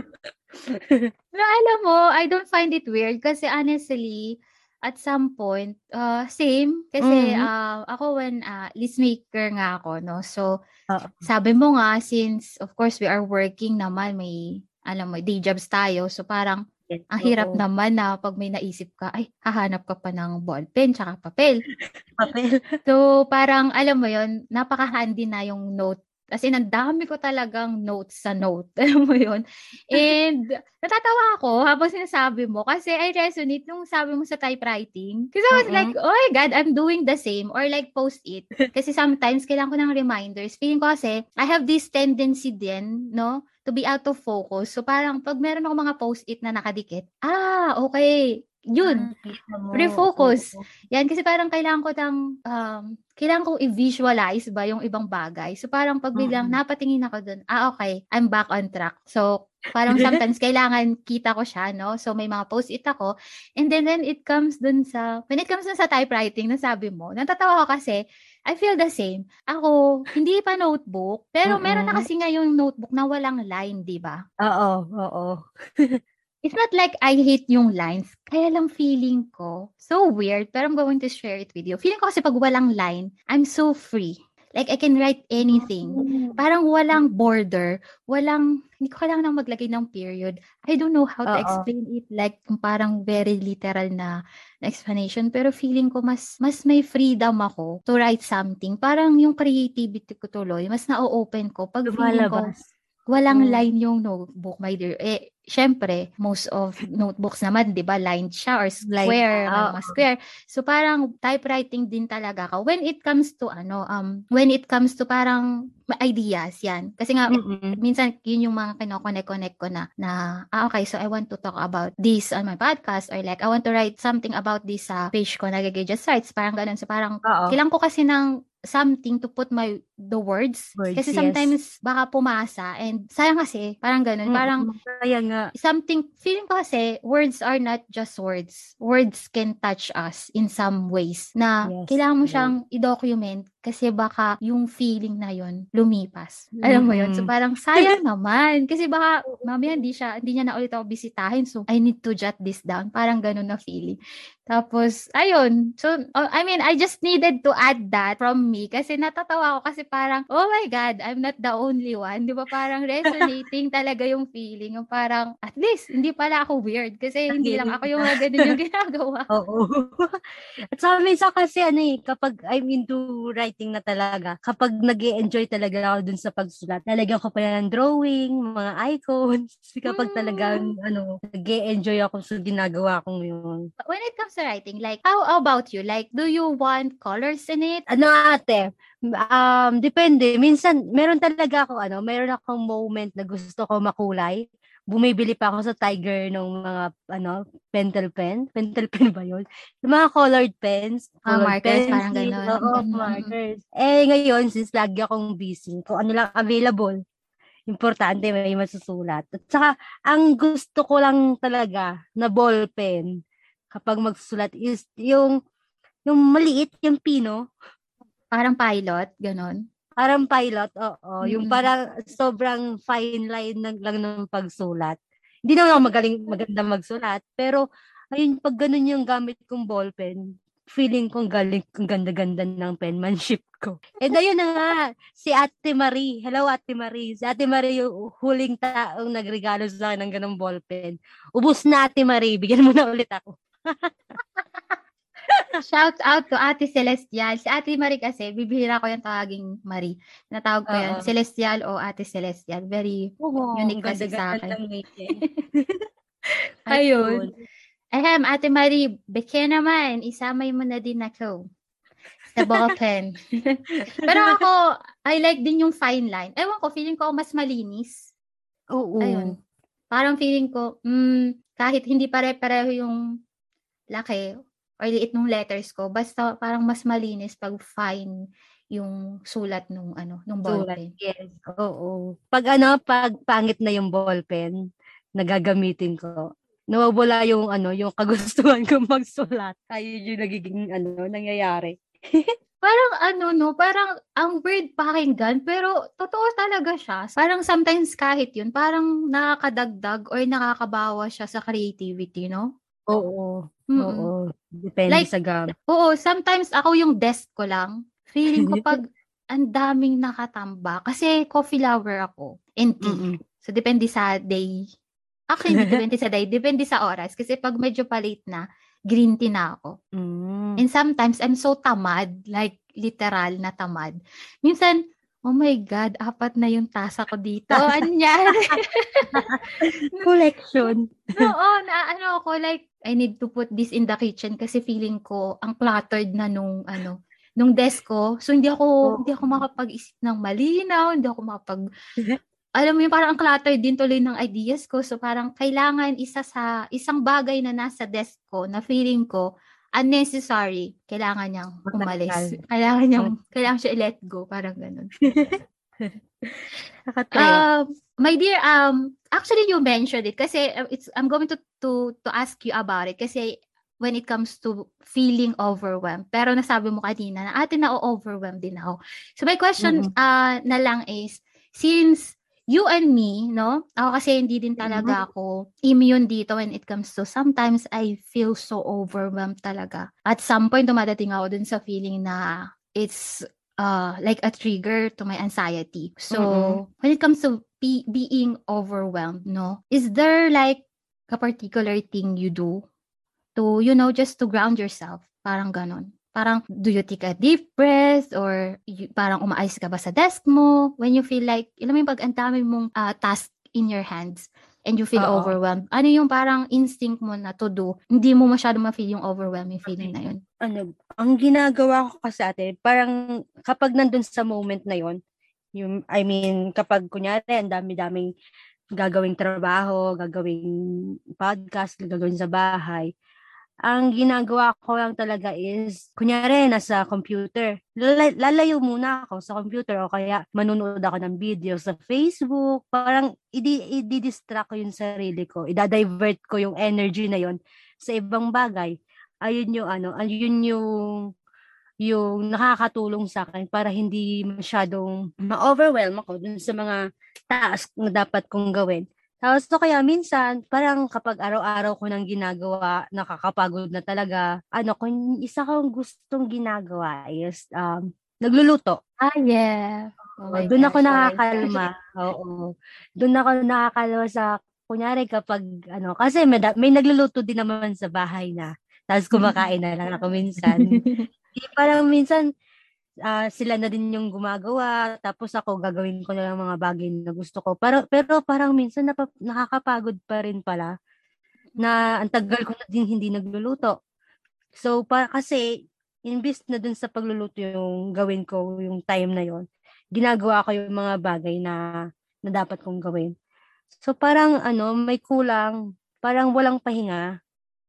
Pero alam mo, I don't find it weird kasi honestly, at some point, uh, same. Kasi Mhm. uh, ako when uh, list maker nga ako, no? So, Oo. sabi mo nga, since of course we are working naman, may, alam mo, day jobs tayo. So, parang, Yes, ang hirap oo. naman na pag may naisip ka, ay, hahanap ka pa ng ballpen tsaka papel. Papel. So, parang, alam mo yon, napaka-handy na yung note. As in, ang dami ko talagang notes sa note. Alam mo yon. And, natatawa ako habang sinasabi mo kasi I resonate nung sabi mo sa typewriting. Kasi I was like, Mm. oh my God, I'm doing the same. Or like, post-it. Kasi sometimes, kailangan ko ng reminders. Feeling ko kasi, I have this tendency din, no? To be out of focus. So, parang, pag meron ako mga post-it na nakadikit, ah, okay. Yun, Ah, kita mo. refocus. Oo. Yan, kasi parang kailangan ko ng, um, kailangan ko i-visualize ba yung ibang bagay. So, parang pag biglang Mm. napatingin ako dun, ah, okay, I'm back on track. So, parang sometimes kailangan kita ko siya, no? So, may mga post-it ako. And then, then it comes dun sa, when it comes dun sa typewriting, na sabi mo, natatawa ko kasi, I feel the same. Ako, hindi pa notebook, pero meron na Mm. kasi ngayong notebook na walang line, di ba? Oo, oo. It's not like I hate yung lines. Kaya lang feeling ko, so weird, pero I'm going to share it with you. Feeling ko kasi pag walang line, I'm so free. Like, I can write anything. Parang walang border, walang, hindi ko kailangan nang maglagay ng period. I don't know how to Oo. explain it, like, kung parang very literal na, na explanation, pero feeling ko mas, mas may freedom ako to write something. Parang yung creativity ko tuloy, mas na-open ko pag feeling ko, Lumalabas. walang Oo. line yung notebook, my dear. Eh, syempre, most of notebooks naman, di ba, lined siya or square, Line, may oo. mga square. So, parang typewriting din talaga ako. When it comes to, ano, um, when it comes to parang ideas, yan. Kasi nga, Mm-mm. minsan, yun yung mga kinoconnect-connect ko na, na, ah, okay, so I want to talk about this on my podcast, or like, I want to write something about this sa uh, page ko na Gagay Just Writes. Parang ganun. So, parang, Oo. kailangan ko kasi ng something to put my the words. Words, Kasi yes. sometimes baka pumasa and sayang kasi, parang ganun. Parang Mm-mm. Kaya nga. something, feeling ko kasi, words are not just words. Words can touch us in some ways na Yes. kailangan mo Yes. siyang i-document kasi baka yung feeling na yun lumipas. Alam mo yun? So Mm-mm. parang sayang naman. Kasi baka mamaya hindi siya, hindi niya na ulit ako bisitahin. So I need to jot this down. Parang ganun na feeling. Tapos, ayun. So, oh, I mean, I just needed to add that from me kasi natatawa ako kasi parang, oh my God, I'm not the only one. Di ba? Parang resonating talaga yung feeling. Yung parang, at least, hindi pala ako weird kasi hindi lang ako yung mga ganun yung ginagawa. Oo. At sa minsan kasi ano eh, kapag I'm into writing na talaga, kapag nag-e-enjoy talaga ako dun sa pagsulat, lalagyan ko pa yan ng drawing, mga icons, kapag talaga, Mm. ano, nag-e-enjoy ako sa ginagawa kong yun. When it comes to writing, like, how about you? Like, do you want colors in it? Ano ate, um, depende. Minsan, meron talaga ako, ano, meron akong moment na gusto ko makulay. Bumibili pa ako sa Tiger ng mga, ano, pentel pen. Pentel pen ba yun? Yung mga colored pens. Ah, Colored markers, parang pencil. ganun. Oo, Mm-mm. markers. Eh, ngayon, since lagi akong busy, kung ano lang available, importante may masusulat. At saka, ang gusto ko lang talaga na ball pen kapag magsusulat is yung yung maliit, yung pino. Parang pilot, ganun. Parang pilot, oo. Mm-mm. Yung parang sobrang fine line lang, lang ng pagsulat. Hindi naman ako magaling, maganda magsulat, pero ayun, pag ganun yung gamit kong ballpen, feeling kong galing, kong ganda-ganda ng penmanship ko. And ayun na nga, si Ate Marie. Hello, Ate Marie. Si Ate Marie yung huling taong nagregalo sa akin ng ganung ballpen. Ubus na, Ate Marie. Bigyan mo na ulit ako. Shout out to Ate Celestial. Si Ate Marie kasi, bibihira ko yung tawaging Marie. Natawag ko yan, Oo. Celestial o Ate Celestial. Very Oo, unique ang kasi sa ganda-ganda akin. ng ngiti. Ayun. Ahem, Ate Marie, beke naman, isamay mo na din ako sa ballpen. Pero ako, I like din yung fine line. Ewan ko, feeling ko mas malinis. Oo. Ayun. Parang feeling ko, mm, kahit hindi pare-pareho yung laki or liit ng letters ko, basta parang mas malinis pag fine yung sulat nung ano, nung ballpen. Yes, oo. Pag ano, pag pangit na yung ballpen na gagamitin ko, nawawala yung ano, yung kagustuhan kong magsulat. Ayun yung nagiging ano, nangyayari. Parang ano no, parang ang weird pakinggan, pero totoo talaga siya. Parang sometimes kahit yun, parang nakakadagdag or nakakabawa siya sa creativity, no? Oo. Mm-mm. Oo. Depende Like, sa gamit. Oo, sometimes ako yung desk ko lang. Feeling ko pag ang daming nakatamba. Kasi coffee lover ako. And tea. Mm-mm. So, depende sa day. Actually, hindi depende sa day. Depende sa oras. Kasi pag medyo palate na, green tea na ako. Mm. And sometimes, I'm so tamad. Like, literal na tamad. Minsan, oh my God, apat na yung tasa ko dito. Anyari? Collection. Oo, na ano ako, like, I need to put this in the kitchen kasi feeling ko, ang cluttered na nung, ano, nung desk ko. So, hindi ako, Oh. hindi ako makapag-isip ng malinaw, hindi ako makapag, alam mo yung parang ang cluttered din tuloy ng ideas ko. So, parang kailangan isa sa, isang bagay na nasa desk ko na feeling ko, unnecessary, kailangan niyang umalis. Kailangan niyang, kailangan siya i-let go, parang ganun. um, my dear, um, actually you mentioned it kasi it's, I'm going to, to, to ask you about it kasi when it comes to feeling overwhelmed. Pero nasabi mo kanina na ate na-overwhelmed din ako. So my question mm-hmm. uh, na lang is, since you and me, no? Ako kasi hindi din talaga ako immune dito when it comes to sometimes I feel so overwhelmed talaga. At some point, dumadating ako dun sa feeling na it's uh, like a trigger to my anxiety. So, Mm-mm. when it comes to be, being overwhelmed, no, is there like a particular thing you do to, you know, just to ground yourself? Parang ganon. Parang, do you take a deep breath or you, parang umaayos ka ba sa desk mo when you feel like, alam mo yung pag ang dami mong uh, task in your hands and you feel Oo. overwhelmed? Ano yung parang instinct mo na to do? Hindi mo masyado ma-feel yung overwhelming feeling na yun. Ano, ang ginagawa ko kasi ate, parang kapag nandun sa moment na yon, yung, I mean, kapag kunyari, ang dami-daming gagawing trabaho, gagawing podcast, gagawin sa bahay, ang ginagawa ko lang talaga is, kunyari, nasa computer. Lala- lalayo muna ako sa computer o kaya manunood ako ng video sa Facebook. Parang idi- i-distract ko yung sarili ko. Ida-divert ko yung energy na yon sa ibang bagay. Ayun yung ano, ayun yung yung nakakatulong sa akin para hindi masyadong ma-overwhelm ako dun sa mga task na dapat kong gawin. Tapos so kaya minsan, parang kapag araw-araw ko nang ginagawa, nakakapagod na talaga. Ano, kung isa kong gustong ginagawa is um, nagluluto. Ah, yeah. Oh my Doon ako gosh, yes. nakakalma. Oo. Doon ako nakakalma sa, kunyari kapag, ano, kasi may, da- may nagluluto din naman sa bahay na. Tapos kumakain na lang ako minsan. Di, parang minsan, ah, sila na din yung gumagawa, tapos ako gagawin ko na lang mga bagay na gusto ko. Pero, pero parang minsan napa, nakakapagod pa rin pala na ang tagal ko na din hindi nagluluto. So, para kasi, imbis na dun sa pagluluto yung gawin ko yung time na yon, ginagawa ko yung mga bagay na, na dapat kong gawin. So, parang ano, may kulang, parang walang pahinga.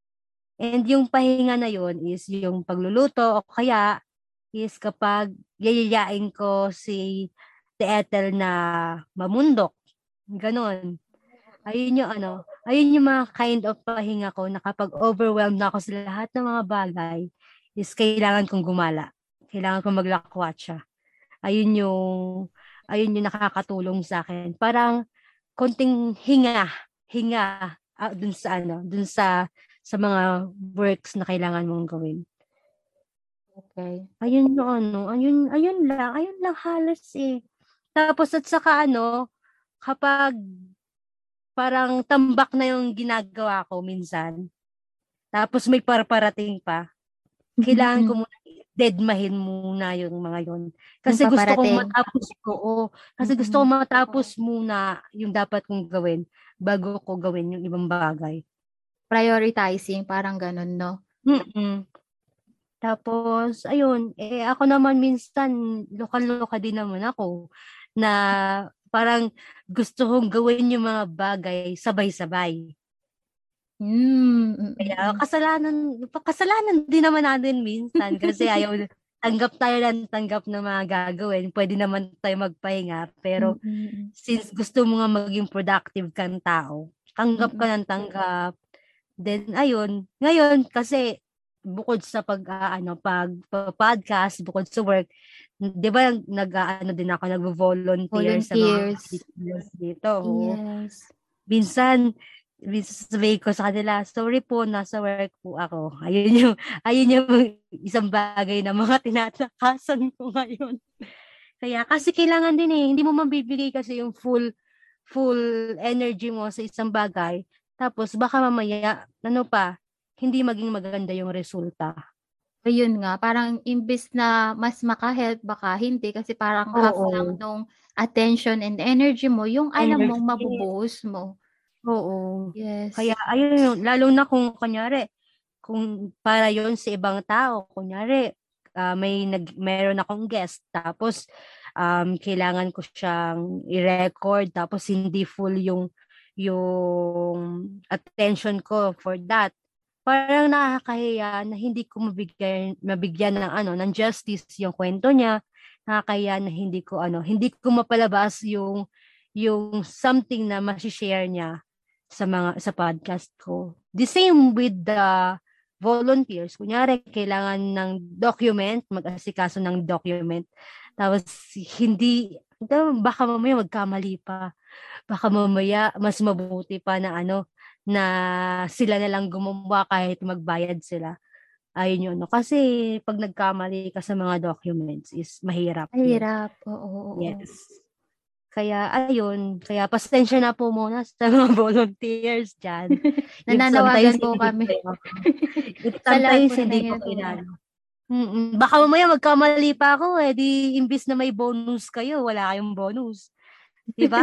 And yung pahinga na yon is yung pagluluto o kaya is kapag yayayain ko si Ethel na mamundok. Ganon. Ayun yung ano, ayun yung mga kind of pahinga ko na kapag overwhelmed na ako sa lahat ng mga bagay, is kailangan kong gumala. Kailangan kong maglakwatsa. Ayun yung, ayun yung nakakatulong sa akin. Parang konting hinga, hinga ah, dun sa ano, dun sa sa mga works na kailangan mong gawin. Okay. Ayun yung ano, ayun, ayun lang, ayun lang halos eh. Tapos at saka ano, kapag parang tambak na yung ginagawa ko minsan, tapos may paraparating pa, kailangan ko muna deadmahin muna yung mga yon. Kasi Yung gusto kong paparating. matapos ko, oo. Kasi gusto kong matapos muna yung dapat kong gawin bago ko gawin yung ibang bagay. Prioritizing, parang ganun, no? Mm-mm. Tapos, ayun, eh ako naman minsan, lokal-loka din naman ako, na parang gusto kong gawin yung mga bagay sabay-sabay. Mm, Kaya mm. kasalanan, kasalanan din naman natin minsan kasi ayaw, tanggap tayo ng tanggap ng mga gagawin. Pwede naman tayo magpahinga, pero Mm, since gusto mo nga maging productive kang tao, tanggap ka mm. ng tanggap. Then, ayun, ngayon, kasi bukod sa pag, ah, ano, pag, pag podcast, bukod sa work, di ba, nag, ah, ano din ako, nag-volunteer sa mga Volunteers. activities dito. Oo. Yes. Minsan, minsan sasabihin ko sa kanila, sorry po, nasa work po ako. Ayun yung, ayun yung isang bagay na mga tinatakasan ko ngayon. Kaya, kasi kailangan din eh, hindi mo mabibigay kasi yung full, full energy mo sa isang bagay. Tapos baka mamaya, ano pa, hindi maging maganda yung resulta. Ayun nga, parang imbes na mas maka-help, baka hindi kasi parang half lang Oo. nung attention and energy mo, yung alam mong Energy. mabubuhos mo. Oo. Kaya, Yes. ayun yun, lalo na kung, kunyari, kung para yon sa ibang tao, kunyari, ah, may nag, meron akong guest, tapos, um, kailangan ko siyang i-record, tapos hindi full yung, yung attention ko for that. Parang nakakahiya na hindi ko mabigyan, mabigyan ng ano, ng justice yung kwento niya. Nakakahiya na hindi ko ano, hindi ko mapalabas yung yung something na ma-share niya sa mga sa podcast ko. The same with the volunteers. Kunyari, kailangan ng document, mag-asikaso ng document. Tapos hindi, baka mamaya magkamali pa. Baka mamaya mas mabuti pa na ano, na sila na lang gumawa kahit magbayad sila. Ayun yun, no? Kasi pag nagkamali ka sa mga documents is mahirap yun. Mahirap. Oo, oo. Yes. Kaya ayun, kaya pasensya na po muna sa mga volunteers dyan. If Nananawagan sometimes po hindi kami. ko if Sa lahat sometimes po na hindi ko nangyayari. kilala. Mm-mm. Baka mamaya magkamali pa ako eh, di imbis na may bonus kayo, wala kayong bonus. Diba?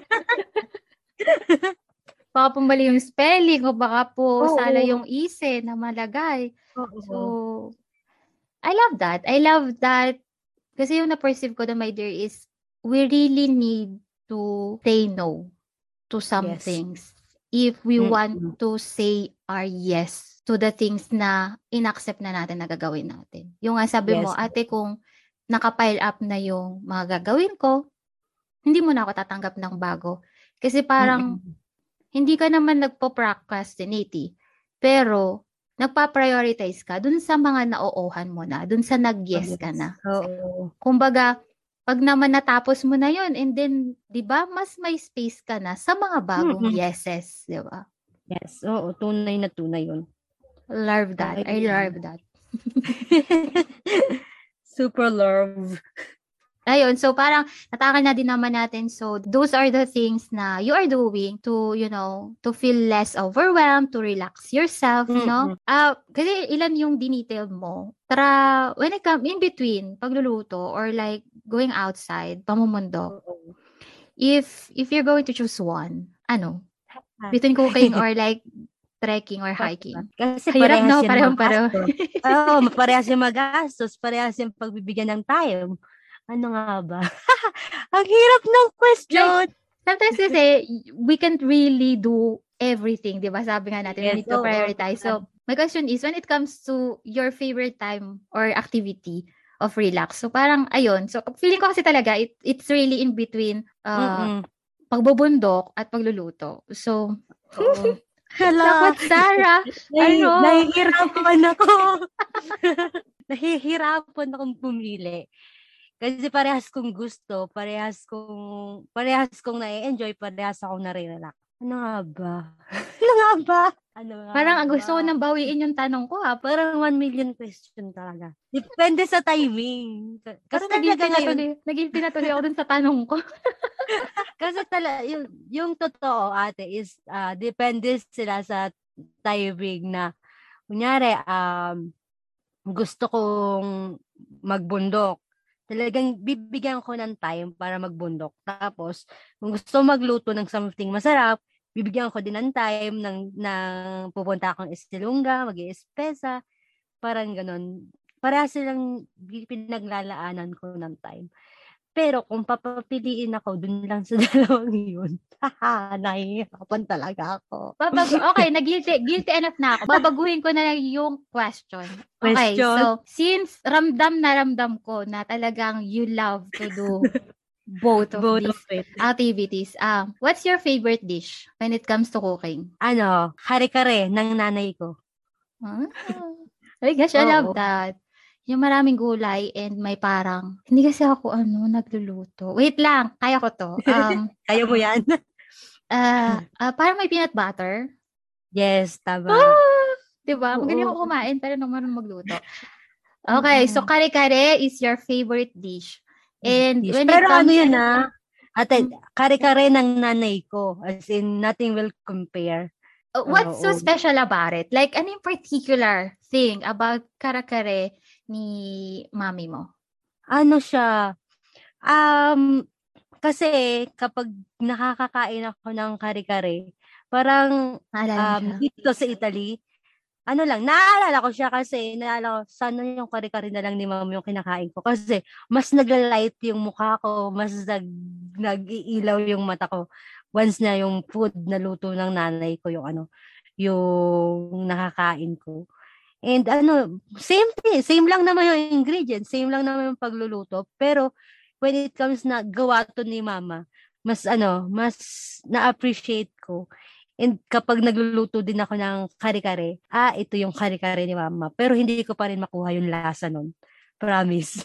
Baka po mali yung spelling o baka po Oo. sala yung ise na malagay. Oo. So, I love that. I love that. Kasi yung na-perceive ko na, my dear, is we really need to say no to some Yes. things if we Mm-mm. want to say our yes to the things na inaccept na natin na gagawin natin. Yung nga sabi Yes. mo, ate, kung nakapile up na yung mga gagawin ko, hindi mo na ako tatanggap ng bago. Kasi parang, Mm-mm. hindi ka naman nagpo-procrastinate eh. Pero, nagpa-prioritize ka dun sa mga na-oohan mo na, dun sa nag-yes ka na. Oo. Kumbaga, pag naman natapos mo na yun, and then, di ba, mas may space ka na sa mga bagong Mm-mm. yeses, di ba? Yes, oo, tunay na tunay yun. Love that. I love that. Super love. Ayun, so parang natakal na din naman natin. So those are the things na you are doing to, you know, to feel less overwhelmed, to relax yourself, Mm-mm. no? Ah, uh, kasi ilan yung dinetail mo. Tara, when it comes in between pagluluto or like going outside, pamumundo. Oo. If if you're going to choose one, ano? Between cooking or like trekking or hiking. Kasi hirap, parehas no? yung Parehong pareho. Oo, parehas yung magastos, parehas yung pagbibigyan ng time. Ano nga ba? Ang hirap ng question. Like, sometimes kasi, we can't really do everything, di ba? Sabi nga natin, Yes, we need to oo. prioritize. So, my question is, when it comes to your favorite time or activity of relax, so parang, ayun. So, feeling ko kasi talaga, it, it's really in between uh, pagbubundok at pagluluto. So, Hala. Dapat, Sarah, Nahi- ano? Nahihirapan ako. Nahihirapan akong pumili. Kasi parehas kong gusto, parehas kong, parehas kong na-enjoy, parehas akong nare-relax. Ano nga ba? Ano nga ba? Ano nga Parang ba? gusto ko nang bawiin yung tanong ko, ha? Parang one million question talaga. Depende sa timing. Kasi Parang talaga nagilty na ngayon, tuloy. Nagilty na tuloy ako dun sa tanong ko. kasi talaga, yung, yung totoo, ate, is, uh, depende sila sa timing na, kunyari, um, gusto kong magbundok. Talagang bibigyan ko ng time para magbundok. Tapos, kung gusto magluto ng something masarap, bibigyan ko din ng time ng, ng pupunta akong Estelunga, mag-iespesa, parang ganun. Para silang pinaglalaanan ko ng time. Pero kung papapiliin ako dun lang sa dalawang yun, haha, nahihirapan talaga ako. Babag okay, na-guilty, guilty enough na ako. Babaguhin ko na lang yung question. Okay, Question? so, since ramdam na ramdam ko na talagang you love to do both of Both these of it. activities, um, what's your favorite dish when it comes to cooking? Ano, kare-kare ng nanay ko. Ah, ay gosh, I love Oo. that. Yung maraming gulay and may parang, hindi kasi ako ano, nagluluto. Wait lang, kaya ko to. Um, Kaya mo yan? ah, ah, parang may peanut butter. Yes, tama. Ah, diba? Oo. Magaling ako kumain pero nung marunong magluto. Okay, so kare-kare is your favorite dish. And Dish. when Pero it comes... ano yun ah, ate, Hmm? kare-kare ng nanay ko. As in, nothing will compare. Uh, what's so Oo. special about it? Like, ano yung particular thing about kare-kare ni mami mo? Ano siya? Um, kasi kapag nakakakain ako ng kare-kare, parang Naalala mo um, siya? dito sa Italy, ano lang, naalala ko siya kasi naalala ko, sana yung kare-kare na lang ni mama yung kinakain ko. Kasi mas naglalight yung mukha ko, mas nag, nag-iilaw yung mata ko. Once na yung food na luto ng nanay ko, yung ano, yung nakakain ko. And ano, same thing, same lang naman yung ingredients, same lang naman yung pagluluto. Pero when it comes na gawa to ni mama, mas ano, mas na-appreciate ko. And kapag nagluluto din ako ng kare-kare, ah, ito yung kare-kare ni mama. Pero hindi ko pa rin makuha yung lasa nun. Promise.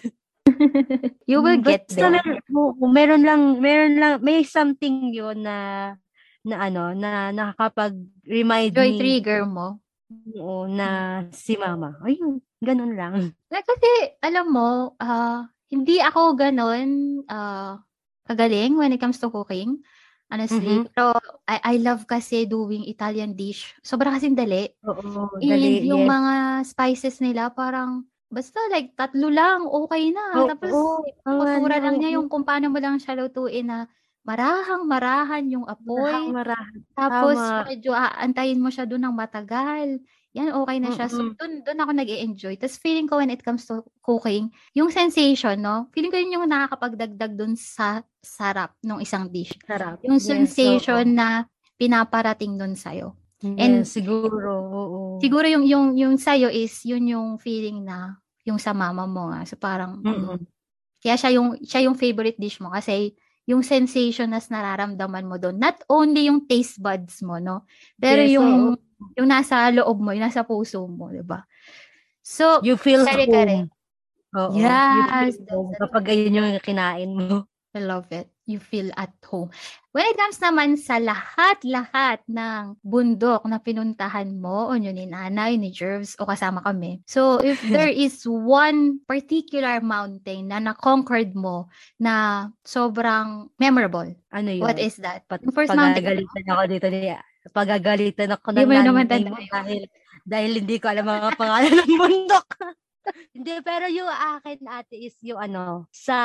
You will get Basta there. Meron, meron lang, meron lang, may something yun na, na ano, na nakakapag-remind Joy me. trigger mo. Oo, na si mama. Ayun, ganun lang. Like, kasi, alam mo, ah, hindi ako gano'n, ah, kagaling when it comes to cooking, honestly. Mhm. Pero I I love kasi doing Italian dish. Sobra kasing dali. Oo, dali, And yung yes. mga spices nila parang basta like tatlo lang, okey na. Tapos Oo, tama ipupura na, lang niya oo. yung kung paano mo lang siya lutuin na marahang-marahan yung apoy. Marahang-marahan, Tapos tama. medyo aantayin mo siya dun ng matagal, 'yan okey na siya. So Mm. dun dun ako nag-e-enjoy. Tas feeling ko when it comes to cooking, yung sensation 'no, feeling ko yun yung nakakapagdagdag dun sa sarap nung isang dish. Sarap. Yung Yes, sensation oo. na pinaparating dun sa'yo. And Yes, siguro, oo. siguro yung yung yung sa'yo is yun yung feeling na yung sa mama mo nga. So parang mm. Mm. Kaya siya yung siya yung favorite dish mo kasi yung sensation nas nararamdaman mo dun, not only yung taste buds mo 'no, pero Yes, oo. yung yung nasa loob mo, yung nasa puso mo, 'di ba? So, You feel kare-kare. home. Oo, you feel Yes, that's home the kapag ayun yung kinain mo. I love it. You feel at home. When it comes naman sa lahat-lahat ng bundok na pinuntahan mo o niyo ni nanay, ni Jervs o kasama kami. So, if there is one particular mountain na na-conquered mo na sobrang memorable, Ano what yun? is that? Pat Yung first mountain mo? pagagalitan ako dito ni pagagalitan ako Hindi ng mo yun naman nanay mo tandaan. dahil dahil hindi ko alam ang mga pangalan ng bundok. Hindi, pero yung akin ate is yung ano, sa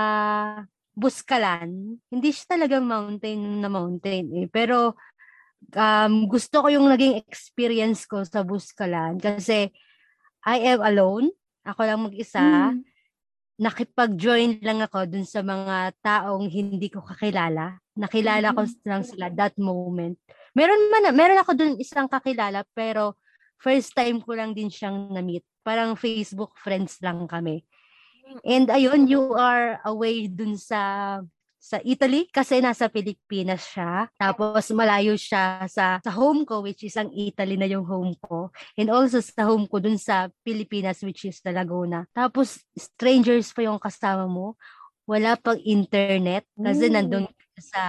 Buskalan. Hindi siya talagang mountain na mountain eh. Pero um, gusto ko yung naging experience ko sa Buskalan kasi I am alone. Ako lang mag-isa. Mm. Nakipag-join lang ako dun sa mga taong hindi ko kakilala. Nakilala ko Mm. lang sila that moment. Meron man, meron ako dun isang kakilala pero first time ko lang din siyang na-meet. Parang Facebook friends lang kami. And ayun, you are away dun sa sa Italy kasi nasa Pilipinas siya. Tapos malayo siya sa sa home ko which is ang Italy na yung home ko. And also sa home ko dun sa Pilipinas which is sa Laguna. Tapos strangers pa yung kasama mo. Wala pang internet kasi Ooh. nandun sa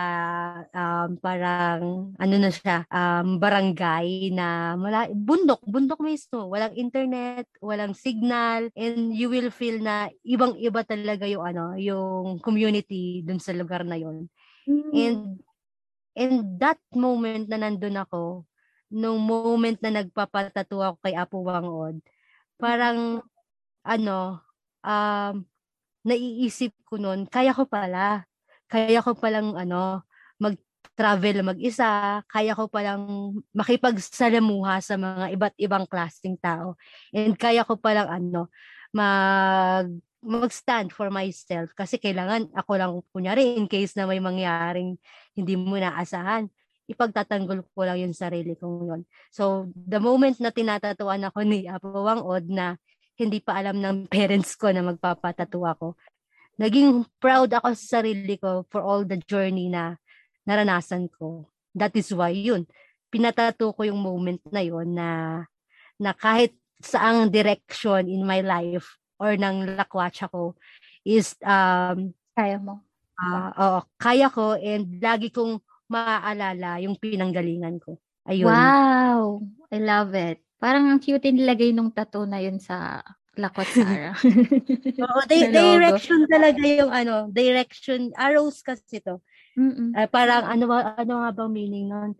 um, parang ano na siya, um, barangay na mala- bundok, bundok mismo. Walang internet, walang signal, and you will feel na ibang-iba talaga yung ano, yung community dun sa lugar na yon. Mm. And and that moment na nandun ako, nung moment na nagpapatattoo ako kay Apo Wangod, parang ano, um, naiisip ko nun, kaya ko pala. Kaya ko palang ano, mag-travel mag-isa, kaya ko palang makipagsalamuha sa mga iba't ibang klaseng tao. And kaya ko palang ano, mag mag-stand for myself kasi kailangan ako lang kunyari in case na may mangyaring hindi mo naasahan, ipagtatanggol ko lang yung sarili kong yun. So, the moment na tinatatuan ako ni Apo Wangod na hindi pa alam ng parents ko na magpapatattoo ako, naging proud ako sa sarili ko for all the journey na naranasan ko. That is why yun, pinatato ko yung moment na yun na, na kahit saang direction in my life or ng lakwatsa ko is um, Kaya mo. ah, oo, kaya ko and lagi kong maaalala yung pinanggalingan ko. Ayun. Wow! I love it. Parang ang cute nilagay nung tattoo na yun sa Lakot Sara. Oo, Na di- logo. direction talaga yung ano, direction, arrows kasi to. Mm. Ah, parang ano ba ano nga bang meaning nun?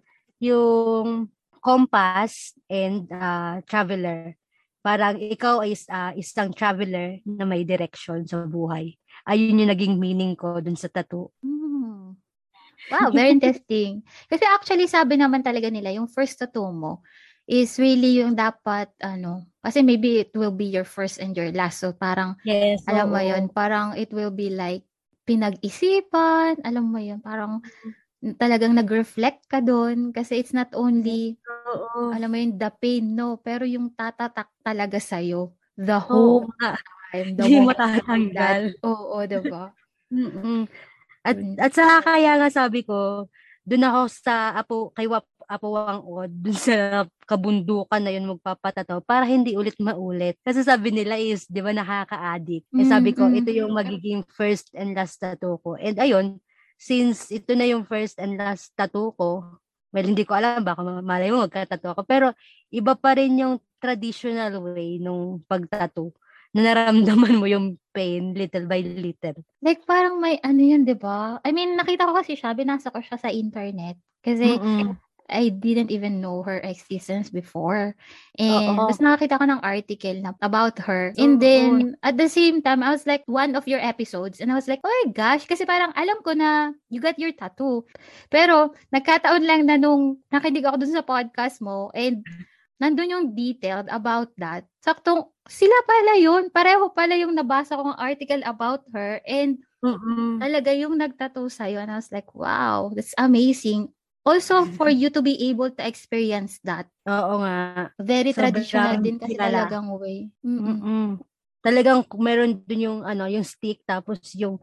Yung compass and ah, traveler. Parang ikaw is ah, isang traveler na may direction sa buhay. Ayun yung naging meaning ko dun sa tattoo. Hmm. Wow, very interesting. Kasi actually sabi naman talaga nila yung first tattoo mo is really yung dapat ano, kasi maybe it will be your first and your last. So parang Yes, alam mo yun, oo. parang it will be like pinag-isipan, alam mo yun, parang talagang nag-reflect ka dun kasi it's not Yes, only oo. alam mo yun, the pain, no? Pero yung tatatak talaga sa'yo the Oo whole nga. time, the Hindi moment of that. matatanggal. Oo, diba? Mm. At Yun. at saka kaya nga sabi ko, doon ako sa Apo kay Wap, Apo Wangod, doon sa kabundukan na yun magpapatato para hindi ulit maulit. Kasi sabi nila is, 'di ba nakaka-addict. Eh sabi ko, ito Mm. yung magiging first and last tattoo ko. And ayun, since ito na yung first and last tattoo ko, well, hindi ko alam, baka malay mo magka-tattoo ako. Pero iba pa rin yung traditional way nung pag-tattoo na naramdaman mo yung pain little by little. Like, parang may ano yun, di ba? I mean, nakita ko kasi siya, binasa ko siya sa internet. Kasi, Mm-mm. I didn't even know her existence before. And, Oo. tapos nakakita ko ng article na about her. Oo. And then, at the same time, I was like, one of your episodes. And I was like, oh my gosh, kasi parang alam ko na you got your tattoo. Pero, nagkataon lang na nung nakinig ako dun sa podcast mo, and nandun yung detailed about that. Saktong, sila pala yun. Pareho pala yung nabasa kong article about her. And Mm-mm. talaga yung nagtattoo sa'yo. And I was like, wow, that's amazing. Also, for you to be able to experience that. Oo nga. Very Sobrang traditional din kasi kilala. talagang way. Mm-mm. Mm-mm. Talagang meron dun yung ano, yung stick, tapos yung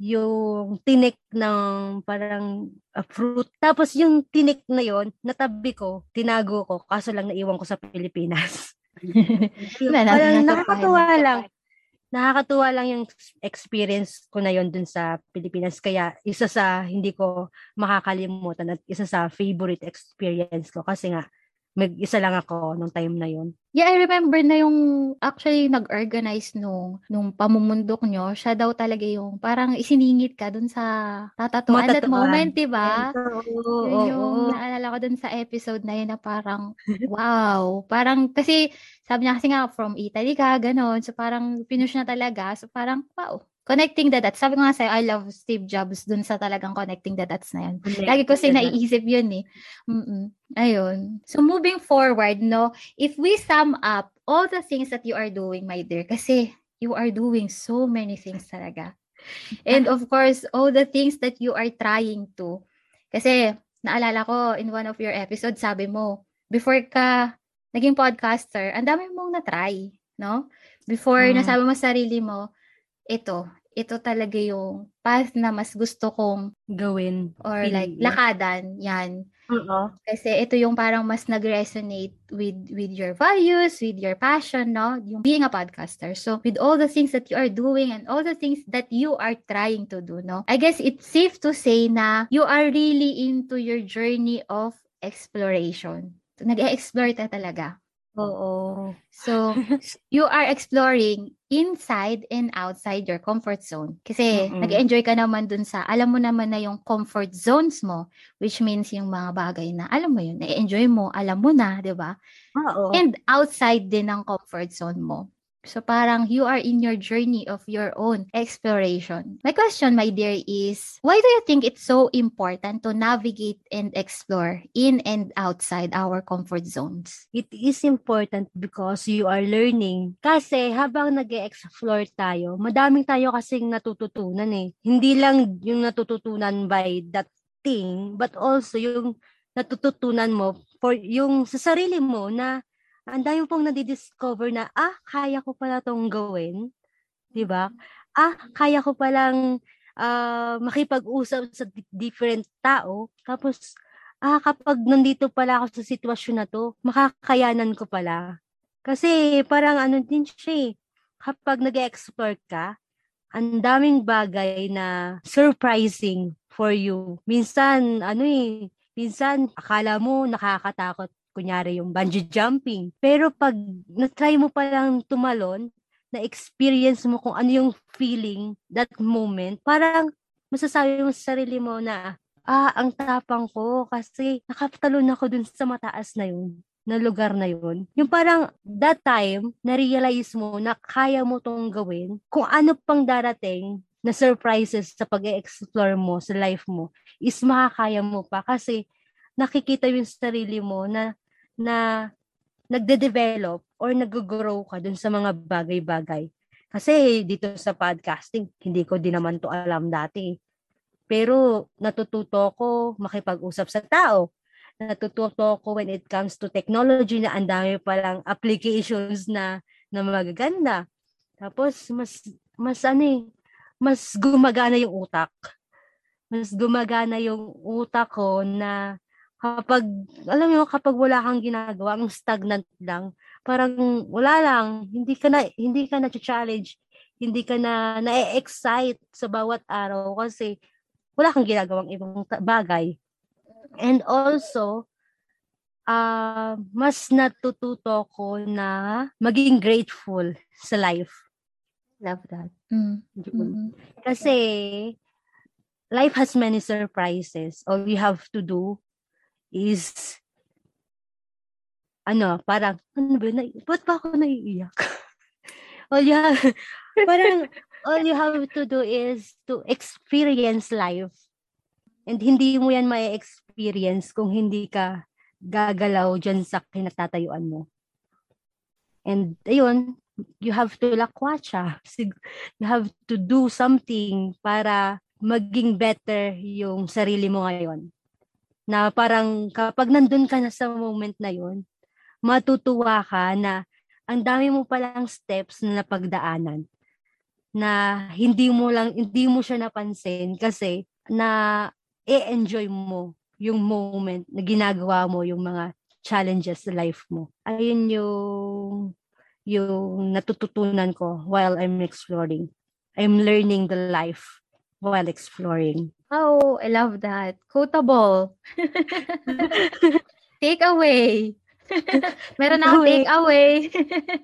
yung tinik ng parang uh, fruit. Tapos yung tinik na yon, natabi ko, tinago ko, kaso lang naiwan ko sa Pilipinas. Yung, Na, na, parang nasa nakakatuwa paano. lang. Nakakatuwa lang yung experience ko na yon dun sa Pilipinas. Kaya isa sa hindi ko makakalimutan at isa sa favorite experience ko. Kasi nga, mag-isa lang ako nung time na yon. Yeah, I remember na yung actually nag-organize nung, nung pamumundok nyo, siya daw talaga yung parang isiningit ka dun sa tatatuan that Matatuan. moment, diba? Oo, Yun yung oo. naalala ko dun sa episode na yun na parang, wow. Parang, kasi sabi niya kasi nga from Italy ka, ganon. So parang pinush na talaga. So parang, wow. Connecting the dots. Sabi ko nga sa'yo, I love Steve Jobs dun sa talagang connecting the dots na yun. Lagi ko kasi naiisip yun eh. Mm-mm. Ayun. So moving forward, no, if we sum up all the things that you are doing, my dear, kasi you are doing so many things talaga. And of course, all the things that you are trying to. Kasi naalala ko in one of your episodes, sabi mo, before ka naging podcaster, ang dami mong na-try, no? Before Hmm. nasabi mo sa sarili mo, ito, ito talaga yung path na mas gusto kong gawin. or like Piliin. lakadan, yan. Oo. Kasi ito yung parang mas nag-resonate with with your values, with your passion, no? Yung being a podcaster. So, with all the things that you are doing and all the things that you are trying to do, no? I guess it's safe to say na you are really into your journey of exploration. So, nag-e-explore ka talaga. Oo. So, you are exploring inside and outside your comfort zone. Kasi, Mm-mm. nag-enjoy ka naman dun sa, alam mo naman na yung comfort zones mo, which means yung mga bagay na, alam mo yun, na-enjoy mo, alam mo na, di ba? Oo. And outside din ng comfort zone mo. So, parang you are in your journey of your own exploration. My question, my dear, is, why do you think it's so important to navigate and explore in and outside our comfort zones? It is important because you are learning. Kasi habang nag-e-explore tayo, madaming tayo kasing natututunan eh. Hindi lang yung natututunan by that thing, but also yung natututunan mo for yung sa sarili mo na ang dami pong nadidiscover na, ah, kaya ko pala tong gawin. Diba? Ah, kaya ko palang uh, makipag-usap sa different tao. Tapos, ah, kapag nandito pala ako sa sitwasyon na to, makakayanan ko pala. Kasi parang ano din siya eh, kapag nag-explore ka, ang daming bagay na surprising for you. Minsan, ano eh, minsan akala mo nakakatakot, kunyari yung bungee jumping. Pero pag na-try mo palang tumalon, na-experience mo kung ano yung feeling that moment, parang masasabi mo sa sarili mo na, ah, ang tapang ko kasi nakatalon ako dun sa mataas na yun, na lugar na yun. Yung parang that time, na-realize mo na kaya mo tong gawin, kung ano pang darating na surprises sa pag-explore mo sa life mo, is makakaya mo pa kasi nakikita yung sarili mo na na nagde-develop or nag-grow ka dun sa mga bagay-bagay. Kasi dito sa podcasting, hindi ko din naman to alam dati. Pero natututo ko makipag-usap sa tao. Natututo ko when it comes to technology na ang dami palang applications na, na magaganda. Tapos mas mas ano eh, mas gumagana yung utak. Mas gumagana yung utak ko na kapag, alam mo, kapag wala kang ginagawa, ang stagnant lang, parang wala lang, hindi ka na, hindi ka na-challenge, hindi ka na na-excite sa bawat araw kasi wala kang ginagawang ibang bagay. And also, uh, mas natututo ko na maging grateful sa life. Love that. Mm. Mm-hmm. Kasi life has many surprises. All you have to do is ano, parang, ano ba, na, ba't ba ako naiiyak? all you have, parang, all you have to do is to experience life. And hindi mo yan ma-experience kung hindi ka gagalaw dyan sa kinatatayuan mo. And ayun, you have to lakwatsa. You have to do something para maging better yung sarili mo ngayon. Na parang kapag nandun ka na sa moment na yun, matutuwa ka na ang dami mo palang steps na napagdaanan na hindi mo lang hindi mo siya napansin kasi na e-enjoy mo yung moment na ginagawa mo yung mga challenges sa life mo. Ayun yung yung natututunan ko while I'm exploring. I'm learning the life while exploring. Oh, I love that. Quotable. Take away. Meron akong take away.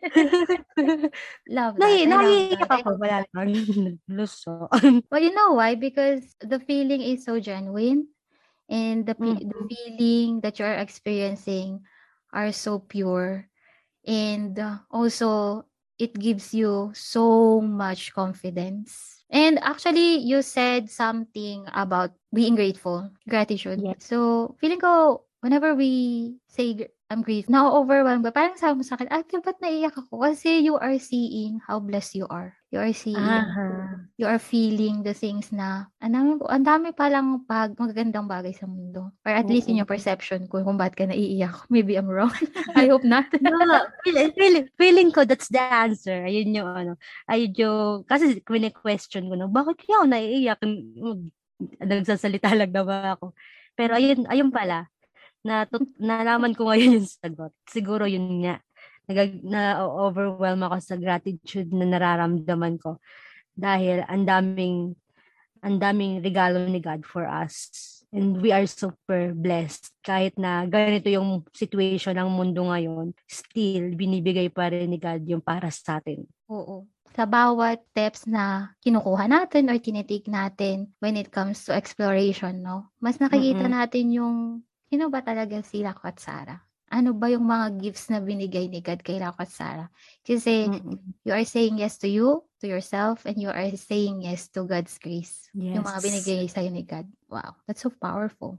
Love that. Nay, I love naiiyak that. ako. Wala lang. Luso. Well, you know why? Because the feeling is so genuine, and the, pe- Mhm. the feeling that you are experiencing are so pure. And uh, also, it gives you so much confidence. And actually, you said something about being grateful, gratitude. Yes. So, feeling ko, whenever we say gr- I'm grateful, na-overwhelm ba? Parang sabi mo sa akin, ate, ba't naiyak ako? Kasi you are seeing how blessed you are. You are seeing, Aha. you are feeling the things na, ang dami, ang dami palang pag, magagandang bagay sa mundo. Or at least in Oo. your perception ko, kung ba't ka naiiyak. Maybe I'm wrong. I hope not. No, feeling, feeling, feeling ko that's the answer. Ayun yung ano. Ayun yung, kasi question ko na, bakit kaya ako naiiyak? Mm, Nagsasalita lang na ba ako? Pero ayun, ayun pala. Na, nalaman ko ngayon yung sagot. Siguro yun nga. Nag, na-overwhelm ako sa gratitude na nararamdaman ko. Dahil ang daming, ang daming regalo ni God for us. And we are super blessed. Kahit na ganito yung situation ng mundo ngayon, still, binibigay pa rin ni God yung para sa atin. Oo. Sa bawat steps na kinukuha natin or tinitake natin when it comes to exploration, no? Mas nakikita Mm-mm. natin yung, sino ba talaga si Lako at Sarah? Ano ba yung mga gifts na binigay ni God kay Lako at Sarah? Kasi Mm-mm. you are saying yes to you, to yourself, and you are saying yes to God's grace. Yes. Yung mga binigay sa'yo ni God. Wow, that's so powerful.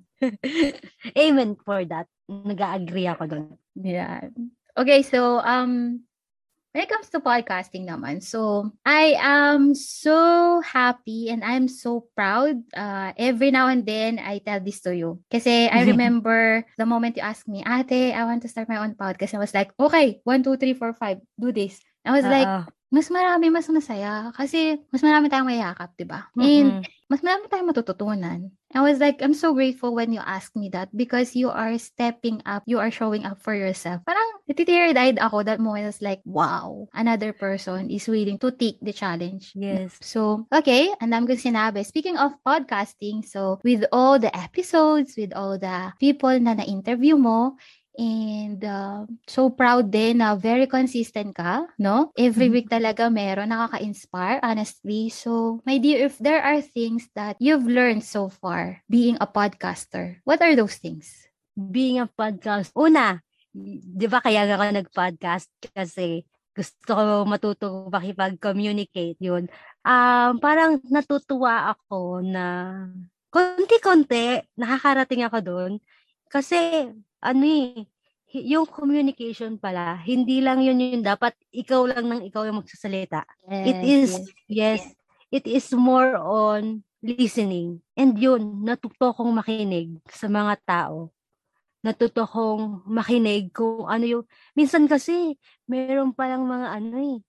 Amen for that. Nag-agree ako doon. Yeah. Okay, so um when it comes to podcasting naman, so I am so happy and I'm so proud. Uh, every now and then, I tell this to you. Kasi I remember the moment you asked me, ate, I want to start my own podcast. I was like, okay, one, two, three, four, five, do this. I was like, Uh-oh. mas marami, mas masaya. Kasi mas marami tayong mayakap, diba? Mm-mm. And mas marami tayong matututunan. I was like, I'm so grateful when you asked me that because you are stepping up, you are showing up for yourself. Parang natitear-eyed ako that moment. I was like, wow, another person is willing to take the challenge. Yes. So, okay, and I'm going to sinabi, speaking of podcasting, so with all the episodes, with all the people na na-interview mo, and uh, so proud din na very consistent ka, no? Every week talaga meron, nakaka-inspire, honestly. So, my dear, if there are things that you've learned so far being a podcaster, what are those things? Being a podcast, una, di ba kaya ako nag-podcast kasi gusto ko matuto makipag-communicate yun. Um, parang natutuwa ako na konti-konti nakakarating ako doon kasi ano eh, yung communication pala, hindi lang yun yung dapat ikaw lang ng ikaw yung magsasalita. Yes, It is, yes. yes, it is more on listening. And yun, natuto kong makinig sa mga tao. Natuto kong makinig kung ano yung, minsan kasi, meron palang mga ano eh,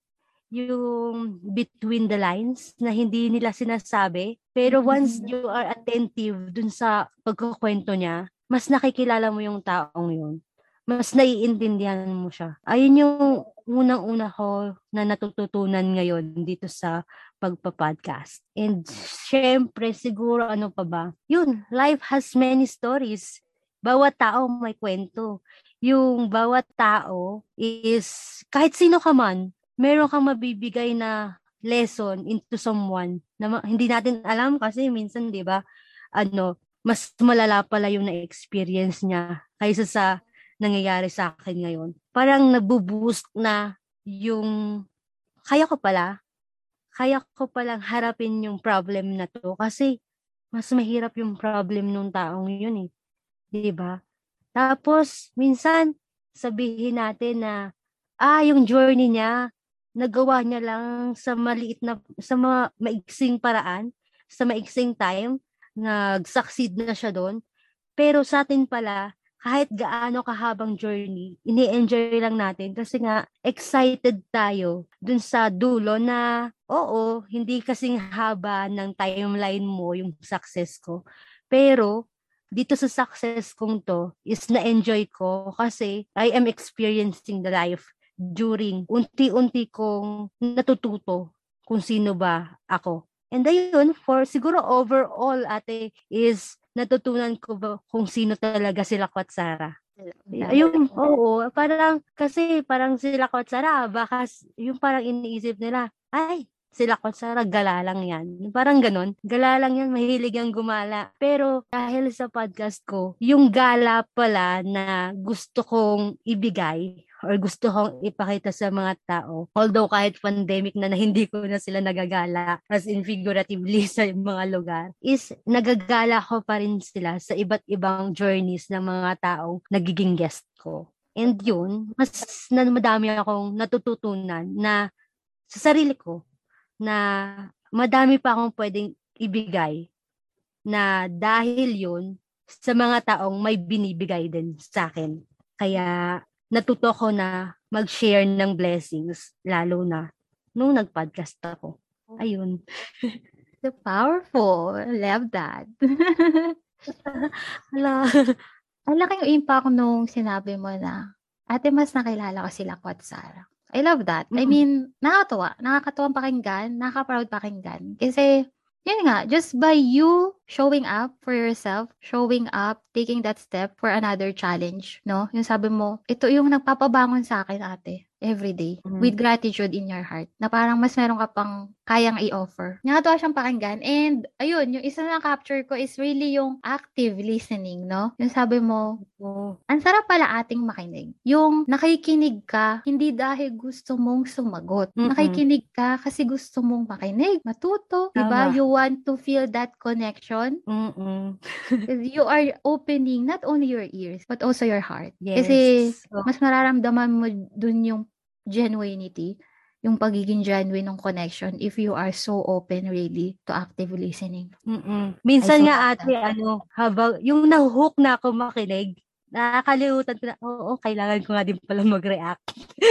yung between the lines na hindi nila sinasabi. Pero once you are attentive dun sa pagkukwento niya, mas nakikilala mo yung taong yun. Mas naiintindihan mo siya. Ayun yung unang-una ko na natututunan ngayon dito sa pagpa-podcast. And syempre, siguro ano pa ba? Yun, life has many stories. Bawat tao may kwento. Yung bawat tao is, kahit sino ka man, meron kang mabibigay na lesson into someone na ma- hindi natin alam kasi minsan, di ba, ano, mas malala pala yung na-experience niya kaysa sa nangyayari sa akin ngayon. Parang nagbo-boost na yung kaya ko pala, kaya ko palang harapin yung problem na to kasi mas mahirap yung problem nung taong yun eh. Di ba? Tapos, minsan, sabihin natin na, ah, yung journey niya, nagawa niya lang sa maliit na, sa mga maiksing paraan, sa maiksing time, nag-succeed na siya doon. Pero sa atin pala, kahit gaano kahabang journey, ini-enjoy lang natin kasi nga excited tayo dun sa dulo na, oo, hindi kasing haba ng timeline mo yung success ko. Pero, dito sa success kong to is na-enjoy ko kasi I am experiencing the life during unti-unti kong natututo kung sino ba ako. And ayun, for siguro overall, ate, is natutunan ko ba kung sino talaga sila Kwatsara. Ayun, oo, parang, kasi parang sila Kwatsara, baka yung parang iniisip nila, ay, sila Kwatsara, gala lang yan. Parang ganon, gala lang yan, mahilig yung gumala. Pero dahil sa podcast ko, yung gala pala na gusto kong ibigay, or gusto kong ipakita sa mga tao. Although kahit pandemic na na hindi ko na sila nagagala, as in figuratively sa mga lugar, is nagagala ko pa rin sila sa iba't ibang journeys ng mga taong nagiging guest ko. And yun, mas na madami akong natututunan na sa sarili ko, na madami pa akong pwedeng ibigay na dahil yun sa mga taong may binibigay din sa akin. Kaya natuto ko na mag-share ng blessings, lalo na nung nag-podcast ako. Ayun. So powerful. Love that. Hala. Ang laking impact nung sinabi mo na, ate, mas nakilala ko sila Kwatsara. I love that. I mean, nakakatuwa. Nakakatuwang pakinggan. Nakaka-proud pakinggan. Kasi, yun nga, just by you showing up for yourself, showing up, taking that step for another challenge, no? Yung sabi mo, ito yung nagpapabangon sa akin, ate, every day, Mm. with gratitude in your heart, na parang mas meron ka pang kayang i-offer. Nakakatuwa siyang pakinggan. And, ayun, yung isa na capture ko is really yung active listening, no? Yung sabi mo, Oh. ang sarap pala ating makinig. Yung nakikinig ka, hindi dahil gusto mong sumagot. Mm-mm. Nakikinig ka kasi gusto mong makinig, matuto, di ba? Tama. You want to feel that connection. Mm-mm. You are opening not only your ears, but also your heart. Yes. Kasi Oh. mas mararamdaman mo dun yung genuinity, yung pagiging genuine ng connection if you are so open really to active listening. Mm-mm. Minsan I saw nga that. ate, ano, habang, yung nahook na ako makinig, nakakalimutan ko na, oo, kailangan ko nga din pala mag-react.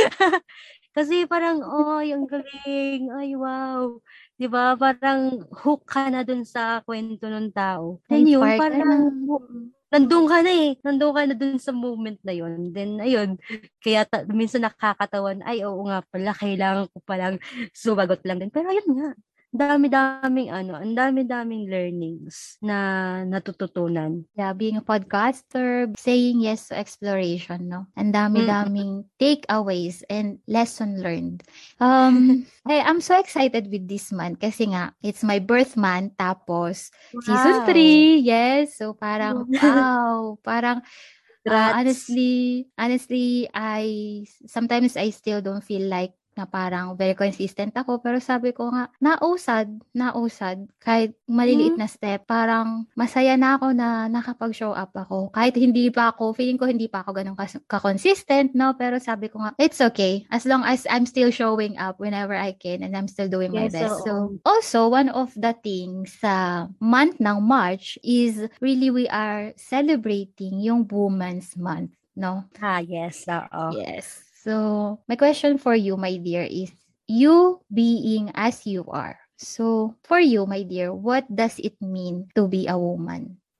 Kasi parang, oh, yung galing, ay wow. Diba? Parang hook ka na dun sa kwento ng tao. And yun, Na-inspire ka parang, na. nandun ka na eh. Nandun ka na dun sa moment na yun. Then, ayun, kaya ta- minsan nakakatawan, ay, oo nga pala, kailangan ko palang sumagot lang din. Pero ayun nga, dami-daming ano, ang dami-daming learnings na natututunan. Yeah, being a podcaster, saying yes to exploration, no? Ang dami-daming takeaways and lesson learned. Um, hey, I'm so excited with this month kasi nga, it's my birth month, tapos season three, yes. So parang, wow, parang, uh, honestly, honestly, I, sometimes I still don't feel like na parang very consistent ako, pero sabi ko nga, nausad, nausad, kahit maliliit na step, parang masaya na ako na nakapag-show up ako. Kahit hindi pa ako, feeling ko hindi pa ako ganun kas- ka-consistent, no? Pero sabi ko nga, it's okay. As long as I'm still showing up whenever I can and I'm still doing my Yes, best. oo. So, also, one of the things sa month ng March is really we are celebrating yung Women's Month, no? Ah, yes, oo. Yes. So, my question for you, my dear, is you being as you are. So, for you, my dear, what does it mean to be a woman?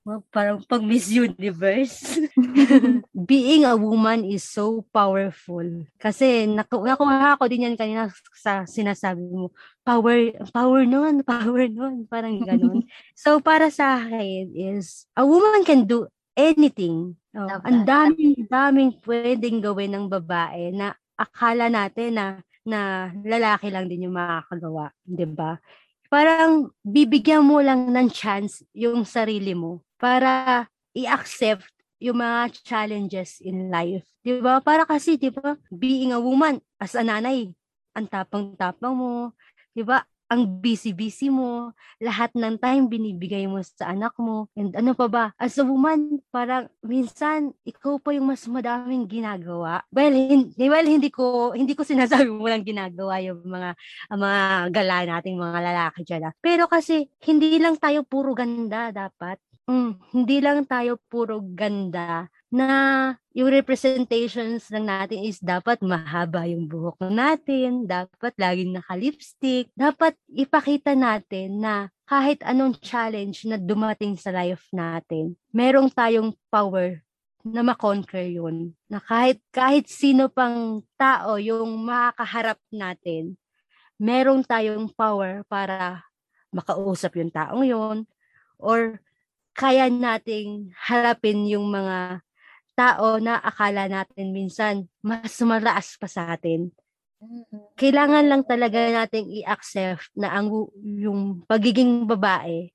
Parang pag Miss Universe. Being a woman is so powerful. Kasi naku- nakuha ko din yan kanina sa sinasabi mo. Power, power nun, power nun. Parang ganun. So para sa akin is, a woman can do anything. Oh, Love ang that. daming, daming pwedeng gawin ng babae na akala natin na na lalaki lang din yung makakagawa, 'di ba? Parang bibigyan mo lang ng chance yung sarili mo para i-accept yung mga challenges in life. 'Di ba? Para kasi 'di ba, being a woman as a nanay, ang tapang-tapang mo, 'di ba? Ang busy-busy mo, lahat ng time binibigay mo sa anak mo. And ano pa ba? As a woman, parang minsan ikaw pa yung mas madaming ginagawa. Well, hindi, well, hindi ko hindi ko sinasabi mo lang ginagawa yung mga ang mga gala nating mga lalaki dyan. Ah. Pero kasi, hindi lang tayo puro ganda dapat. Mm, hindi lang tayo puro ganda na yung representations lang natin is dapat mahaba yung buhok natin, dapat laging naka-lipstick, dapat ipakita natin na kahit anong challenge na dumating sa life natin, merong tayong power na makonquer yun. Na kahit, kahit sino pang tao yung makakaharap natin, merong tayong power para makausap yung taong yon or kaya nating harapin yung mga tao na akala natin minsan mas mataas pa sa atin. Kailangan lang talaga nating i-accept na ang yung pagiging babae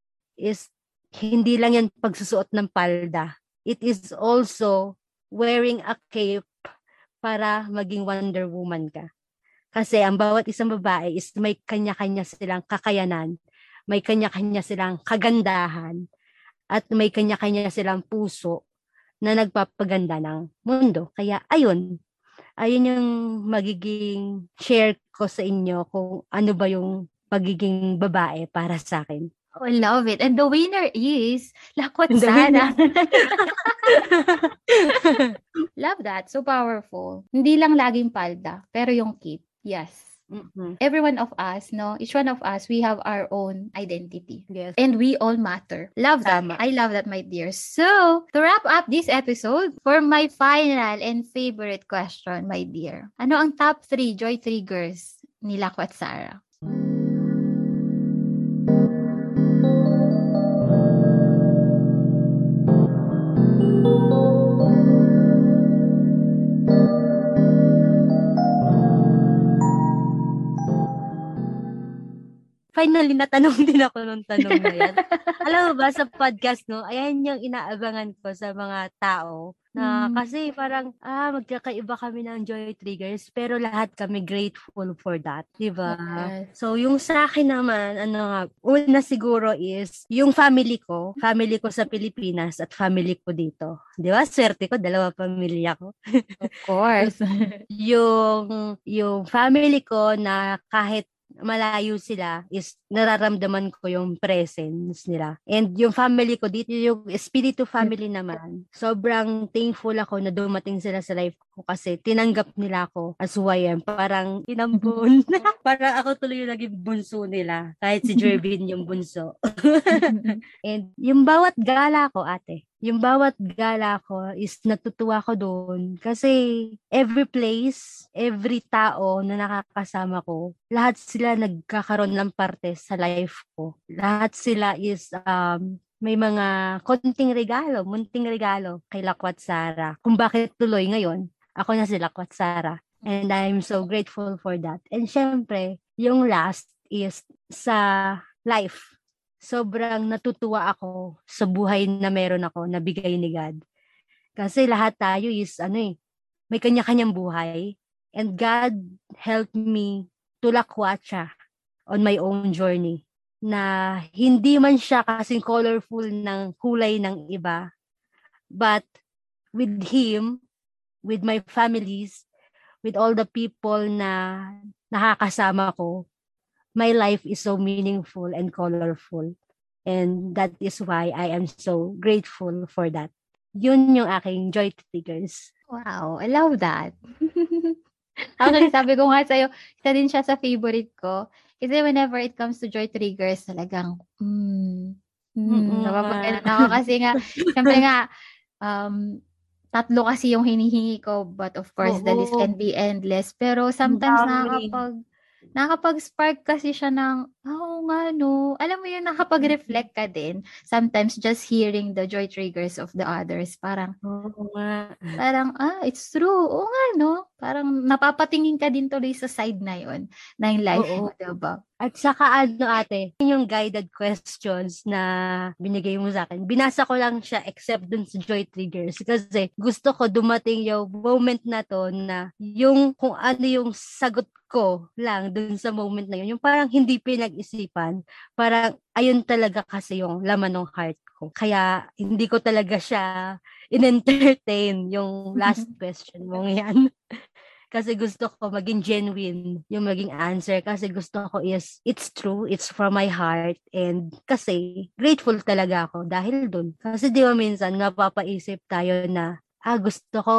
is hindi lang yan pagsusuot ng palda. It is also wearing a cape para maging Wonder Woman ka. Kasi ang bawat isang babae is may kanya-kanya silang kakayanan, may kanya-kanya silang kagandahan, at may kanya-kanya silang puso na nagpapaganda ng mundo. Kaya ayun, ayun yung magiging share ko sa inyo kung ano ba yung pagiging babae para sa akin. Oh, I love it. And the winner is Lakwat Sana. Love that. So powerful. Hindi lang laging palda, pero yung cape. Yes. Mm-hmm. Every one of us, no, each one of us, we have our own identity. Yes. And we all matter. Love that. Tama. I love that, my dear. So, to wrap up this episode, for my final and favorite question, my dear, ano ang top three joy triggers ni Lakwat Sarah? Finally, natanong din ako nung tanong na yan. Alam mo ba, sa podcast, no, ayan yung inaabangan ko sa mga tao na hmm. kasi parang, ah, magkakaiba kami ng joy triggers, pero lahat kami grateful for that, di ba? Yes. So, yung sa akin naman, ano nga, una siguro is, yung family ko, family ko sa Pilipinas at family ko dito. Di ba? Swerte ko, dalawa pamilya ko. Of course. yung, yung family ko na kahit malayo sila is nararamdaman ko yung presence nila. And yung family ko dito, yung Espiritu family naman, sobrang thankful ako na dumating sila sa life ko kasi tinanggap nila ako as who I am. Parang inambun. Parang ako tuloy yung naging bunso nila. Kahit si Jervin yung bunso. And yung bawat gala ko, ate, yung bawat gala ko is natutuwa ko doon kasi every place, every tao na nakakasama ko, lahat sila nagkakaroon ng parte sa life ko. Lahat sila is um, may mga konting regalo, munting regalo kay Lakwat Sarah. Kung bakit tuloy ngayon, ako na si Lakwat Sarah. And I'm so grateful for that. And syempre, yung last is sa life. Sobrang natutuwa ako sa buhay na meron ako na bigay ni God. Kasi lahat tayo is ano eh, may kanya-kanyang buhay. And God helped me to lakwat siya on my own journey. Na hindi man siya kasing colorful ng kulay ng iba. But with Him, with my families, with all the people na nakakasama ko, my life is so meaningful and colorful. And that is why I am so grateful for that. Yun yung aking joy triggers. Wow, I love that. Actually, sabi ko nga sa'yo, isa din siya sa favorite ko. Kasi whenever it comes to joy triggers, talagang, mm, Hmm, Mm nga. napapagana ako kasi nga, syempre nga, um, tatlo kasi yung hinihingi ko, but of course, the list Oo. can be endless. Pero Ang sometimes dami. nakakapag, nakakapag-spark kasi siya ng, "Ah, oo nga 'no." Alam mo yun, nakapag-reflect ka din. Sometimes just hearing the joy triggers of the others, parang, Oo nga. parang, ah, it's true. Oo nga 'no? Parang napapatingin ka din tuloy sa side na yun ng life mo, Oo. 'di ba? At saka ano ate, yung guided questions na binigay mo sa akin, binasa ko lang siya except dun sa Joy Triggers kasi gusto ko dumating yung moment na to na yung kung ano yung sagot ko lang dun sa moment na yun, yung parang hindi pinag-isipan, parang ayun talaga kasi yung laman ng heart ko. Kaya hindi ko talaga siya in-entertain yung last question mong yan. Kasi gusto ko maging genuine yung maging answer kasi gusto ko is it's true, it's from my heart and kasi grateful talaga ako dahil dun. Kasi di ba minsan napapaisip tayo na ah gusto ko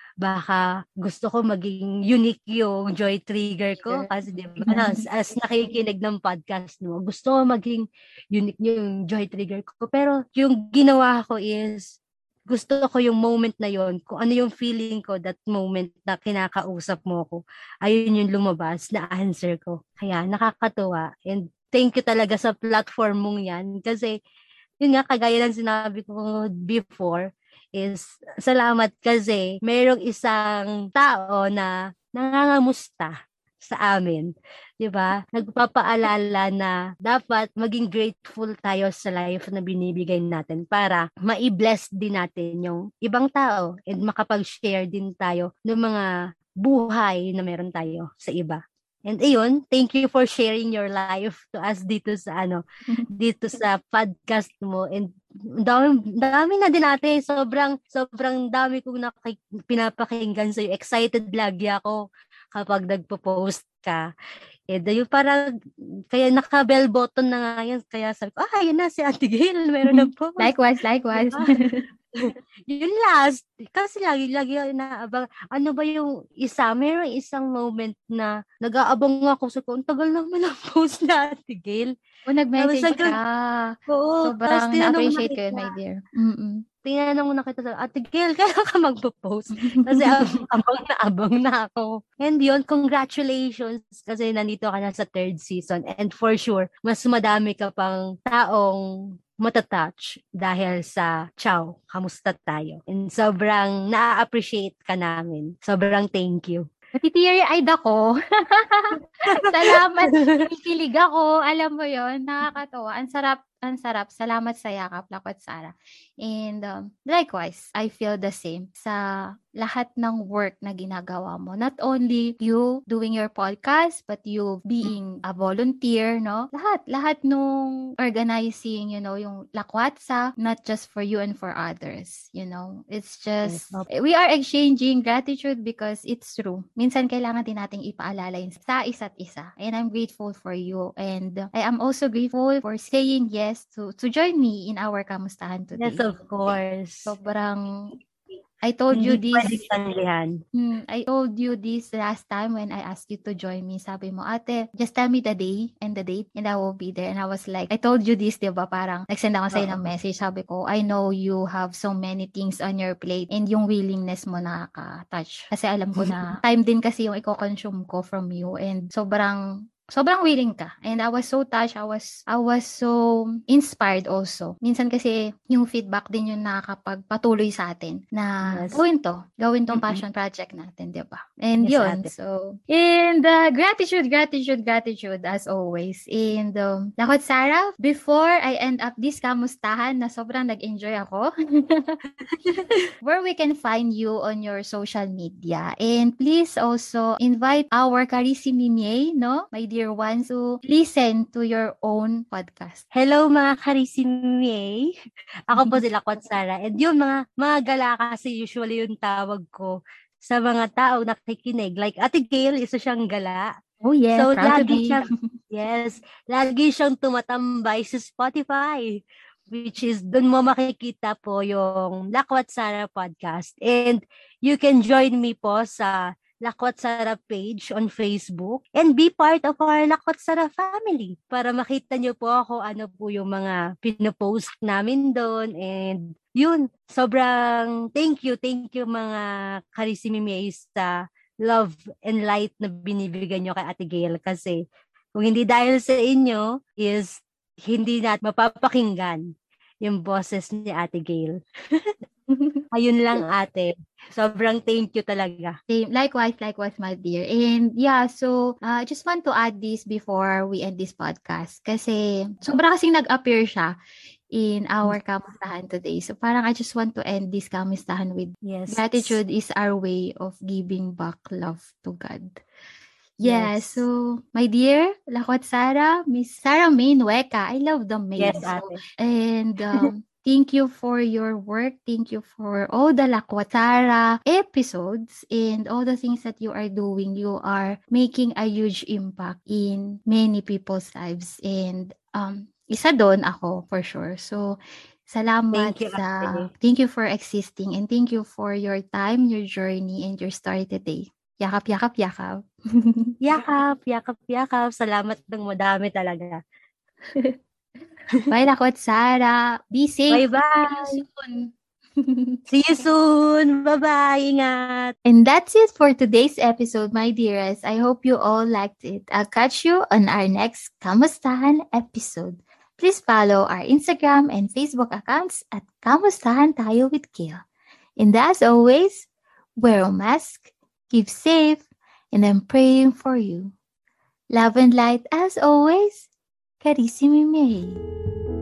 baka gusto ko maging unique yung joy trigger ko Trigger. kasi di ba as, as nakikinig ng podcast mo gusto ko maging unique yung joy trigger ko pero yung ginawa ko is gusto ko yung moment na yon kung ano yung feeling ko that moment na kinakausap mo ko, ayun yung lumabas na answer ko. Kaya nakakatuwa and thank you talaga sa platform mong yan kasi yun nga kagaya ng sinabi ko before is salamat kasi merong isang tao na nangangamusta sa amin. 'Di ba? Nagpapaalala na dapat maging grateful tayo sa life na binibigay natin para mai-bless din natin yung ibang tao and makapag-share din tayo ng mga buhay na meron tayo sa iba. And ayun, thank you for sharing your life to us dito sa ano, dito sa podcast mo and dami, dami na din natin. Sobrang, sobrang dami kong nakik- pinapakinggan sa'yo. Excited lagi ako kapag nagpo-post ka. And yung parang, kaya naka-bell button na nga yan. Kaya sabi ko, ah, yun na si Ate Gail, meron na post. Likewise, likewise. Diba? Yun last. Kasi lagi, lagi ako inaabang. Ano ba yung isa? Meron isang moment na nag-aabang ako sa ko. Ang tagal naman ang post na Ate Gail. Oh, Tapos nag-message hanggang, ka. oo, tapos Sobrang tinanong na na-appreciate ko yun, kita. my dear. Mm. Tinanong na kita, Ate Gail, kailan ka magpo-post? Kasi ab- abang na abang na ako. And yun, congratulations kasi nandito ka na sa third season. And for sure, mas madami ka pang taong matatouch dahil sa Ciao, kamusta tayo? And sobrang na-appreciate ka namin. Sobrang thank you. Natiteary-eyed ako. Salamat. Kinikilig ako. Alam mo yon, nakakatawa. Ang sarap, ang sarap. Salamat sa yakap, Lakwat Sara. And um, likewise, I feel the same sa lahat ng work na ginagawa mo. Not only you doing your podcast, but you being a volunteer, no? Lahat, lahat nung organizing, you know, yung Lakwatsa, not just for you and for others, you know? It's just, Yes. we are exchanging gratitude because it's true. Minsan kailangan din nating ipaalala yun sa isa't isa. And I'm grateful for you. And I am also grateful for saying yes to to join me in our Kamustahan today. Yes, of course. Sobrang, I told you Hindi this, pwedeng tanggihan. hmm, I told you this last time when I asked you to join me. Sabi mo, ate, just tell me the day and the date and I will be there. And I was like, I told you this, di ba? Parang nag-send ako sa'yo ng message. Sabi ko, I know you have so many things on your plate and yung willingness mo nakaka-touch. Kasi alam ko na time din kasi yung i-consume ko from you and sobrang sobrang willing ka. And I was so touched. I was I was so inspired also. Minsan kasi yung feedback din yung nakakapagpatuloy sa atin na Yes. gawin to. Gawin tong Mm-mm. passion project natin, di ba? And Yes, yun. ate. So, and uh, gratitude, gratitude, gratitude as always. And um, Lakot Sarah, before I end up this kamustahan na sobrang nag-enjoy ako, where we can find you on your social media. And please also invite our Karisimimie, no? My dear ones, to listen to your own podcast. Hello mga Karisimie. Ako po sila Kwat Sara. And yun mga, mga gala kasi usually yung tawag ko sa mga tao nakikinig. Like Ate Gail, isa siyang gala. Oh yes, So proud to lagi be. siyang, yes, lagi siyang tumatambay sa Spotify. Which is, dun mo makikita po yung Lakwat Sara podcast. And you can join me po sa Lakwat Sara page on Facebook and be part of our Lakwat Sara family para makita nyo po ako ano po yung mga pinopost namin doon. And yun, sobrang thank you, thank you mga Karisimimay sa love and light na binibigyan nyo kay Ate Gail kasi kung hindi dahil sa inyo is hindi natin mapapakinggan yung boses ni Ate Gail. Ayun lang ate. Sobrang thank you talaga. Same. Likewise, likewise, my dear. And yeah, so uh, I just want to add this before we end this podcast. Kasi sobra kasing nag-appear siya in our kamustahan today. So parang I just want to end this kamustahan with yes. Gratitude is our way of giving back love to God. Yeah, yes. So my dear Lakwat Sara, Miss Sarah May Nueca. I love the May. Yes, ate. So, and um, thank you for your work. Thank you for all the Lakwat Sara episodes and all the things that you are doing. You are making a huge impact in many people's lives. And um, isa doon ako for sure. So salamat thank you, sa ate. thank you for existing and thank you for your time, your journey, and your story today. Yakap, yakap, yakap. yakap, yakap, yakap. Salamat ng madami talaga. Bye, Lakwat Sara. Be safe. Bye-bye. See you soon. See you soon. Bye-bye. Ingat. And that's it for today's episode, my dearest. I hope you all liked it. I'll catch you on our next Kamustahan episode. Please follow our Instagram and Facebook accounts at Kamustahan Tayo with Gail. And as always, wear a mask, keep safe, and I'm praying for you. Love and light as always, Karisimimay.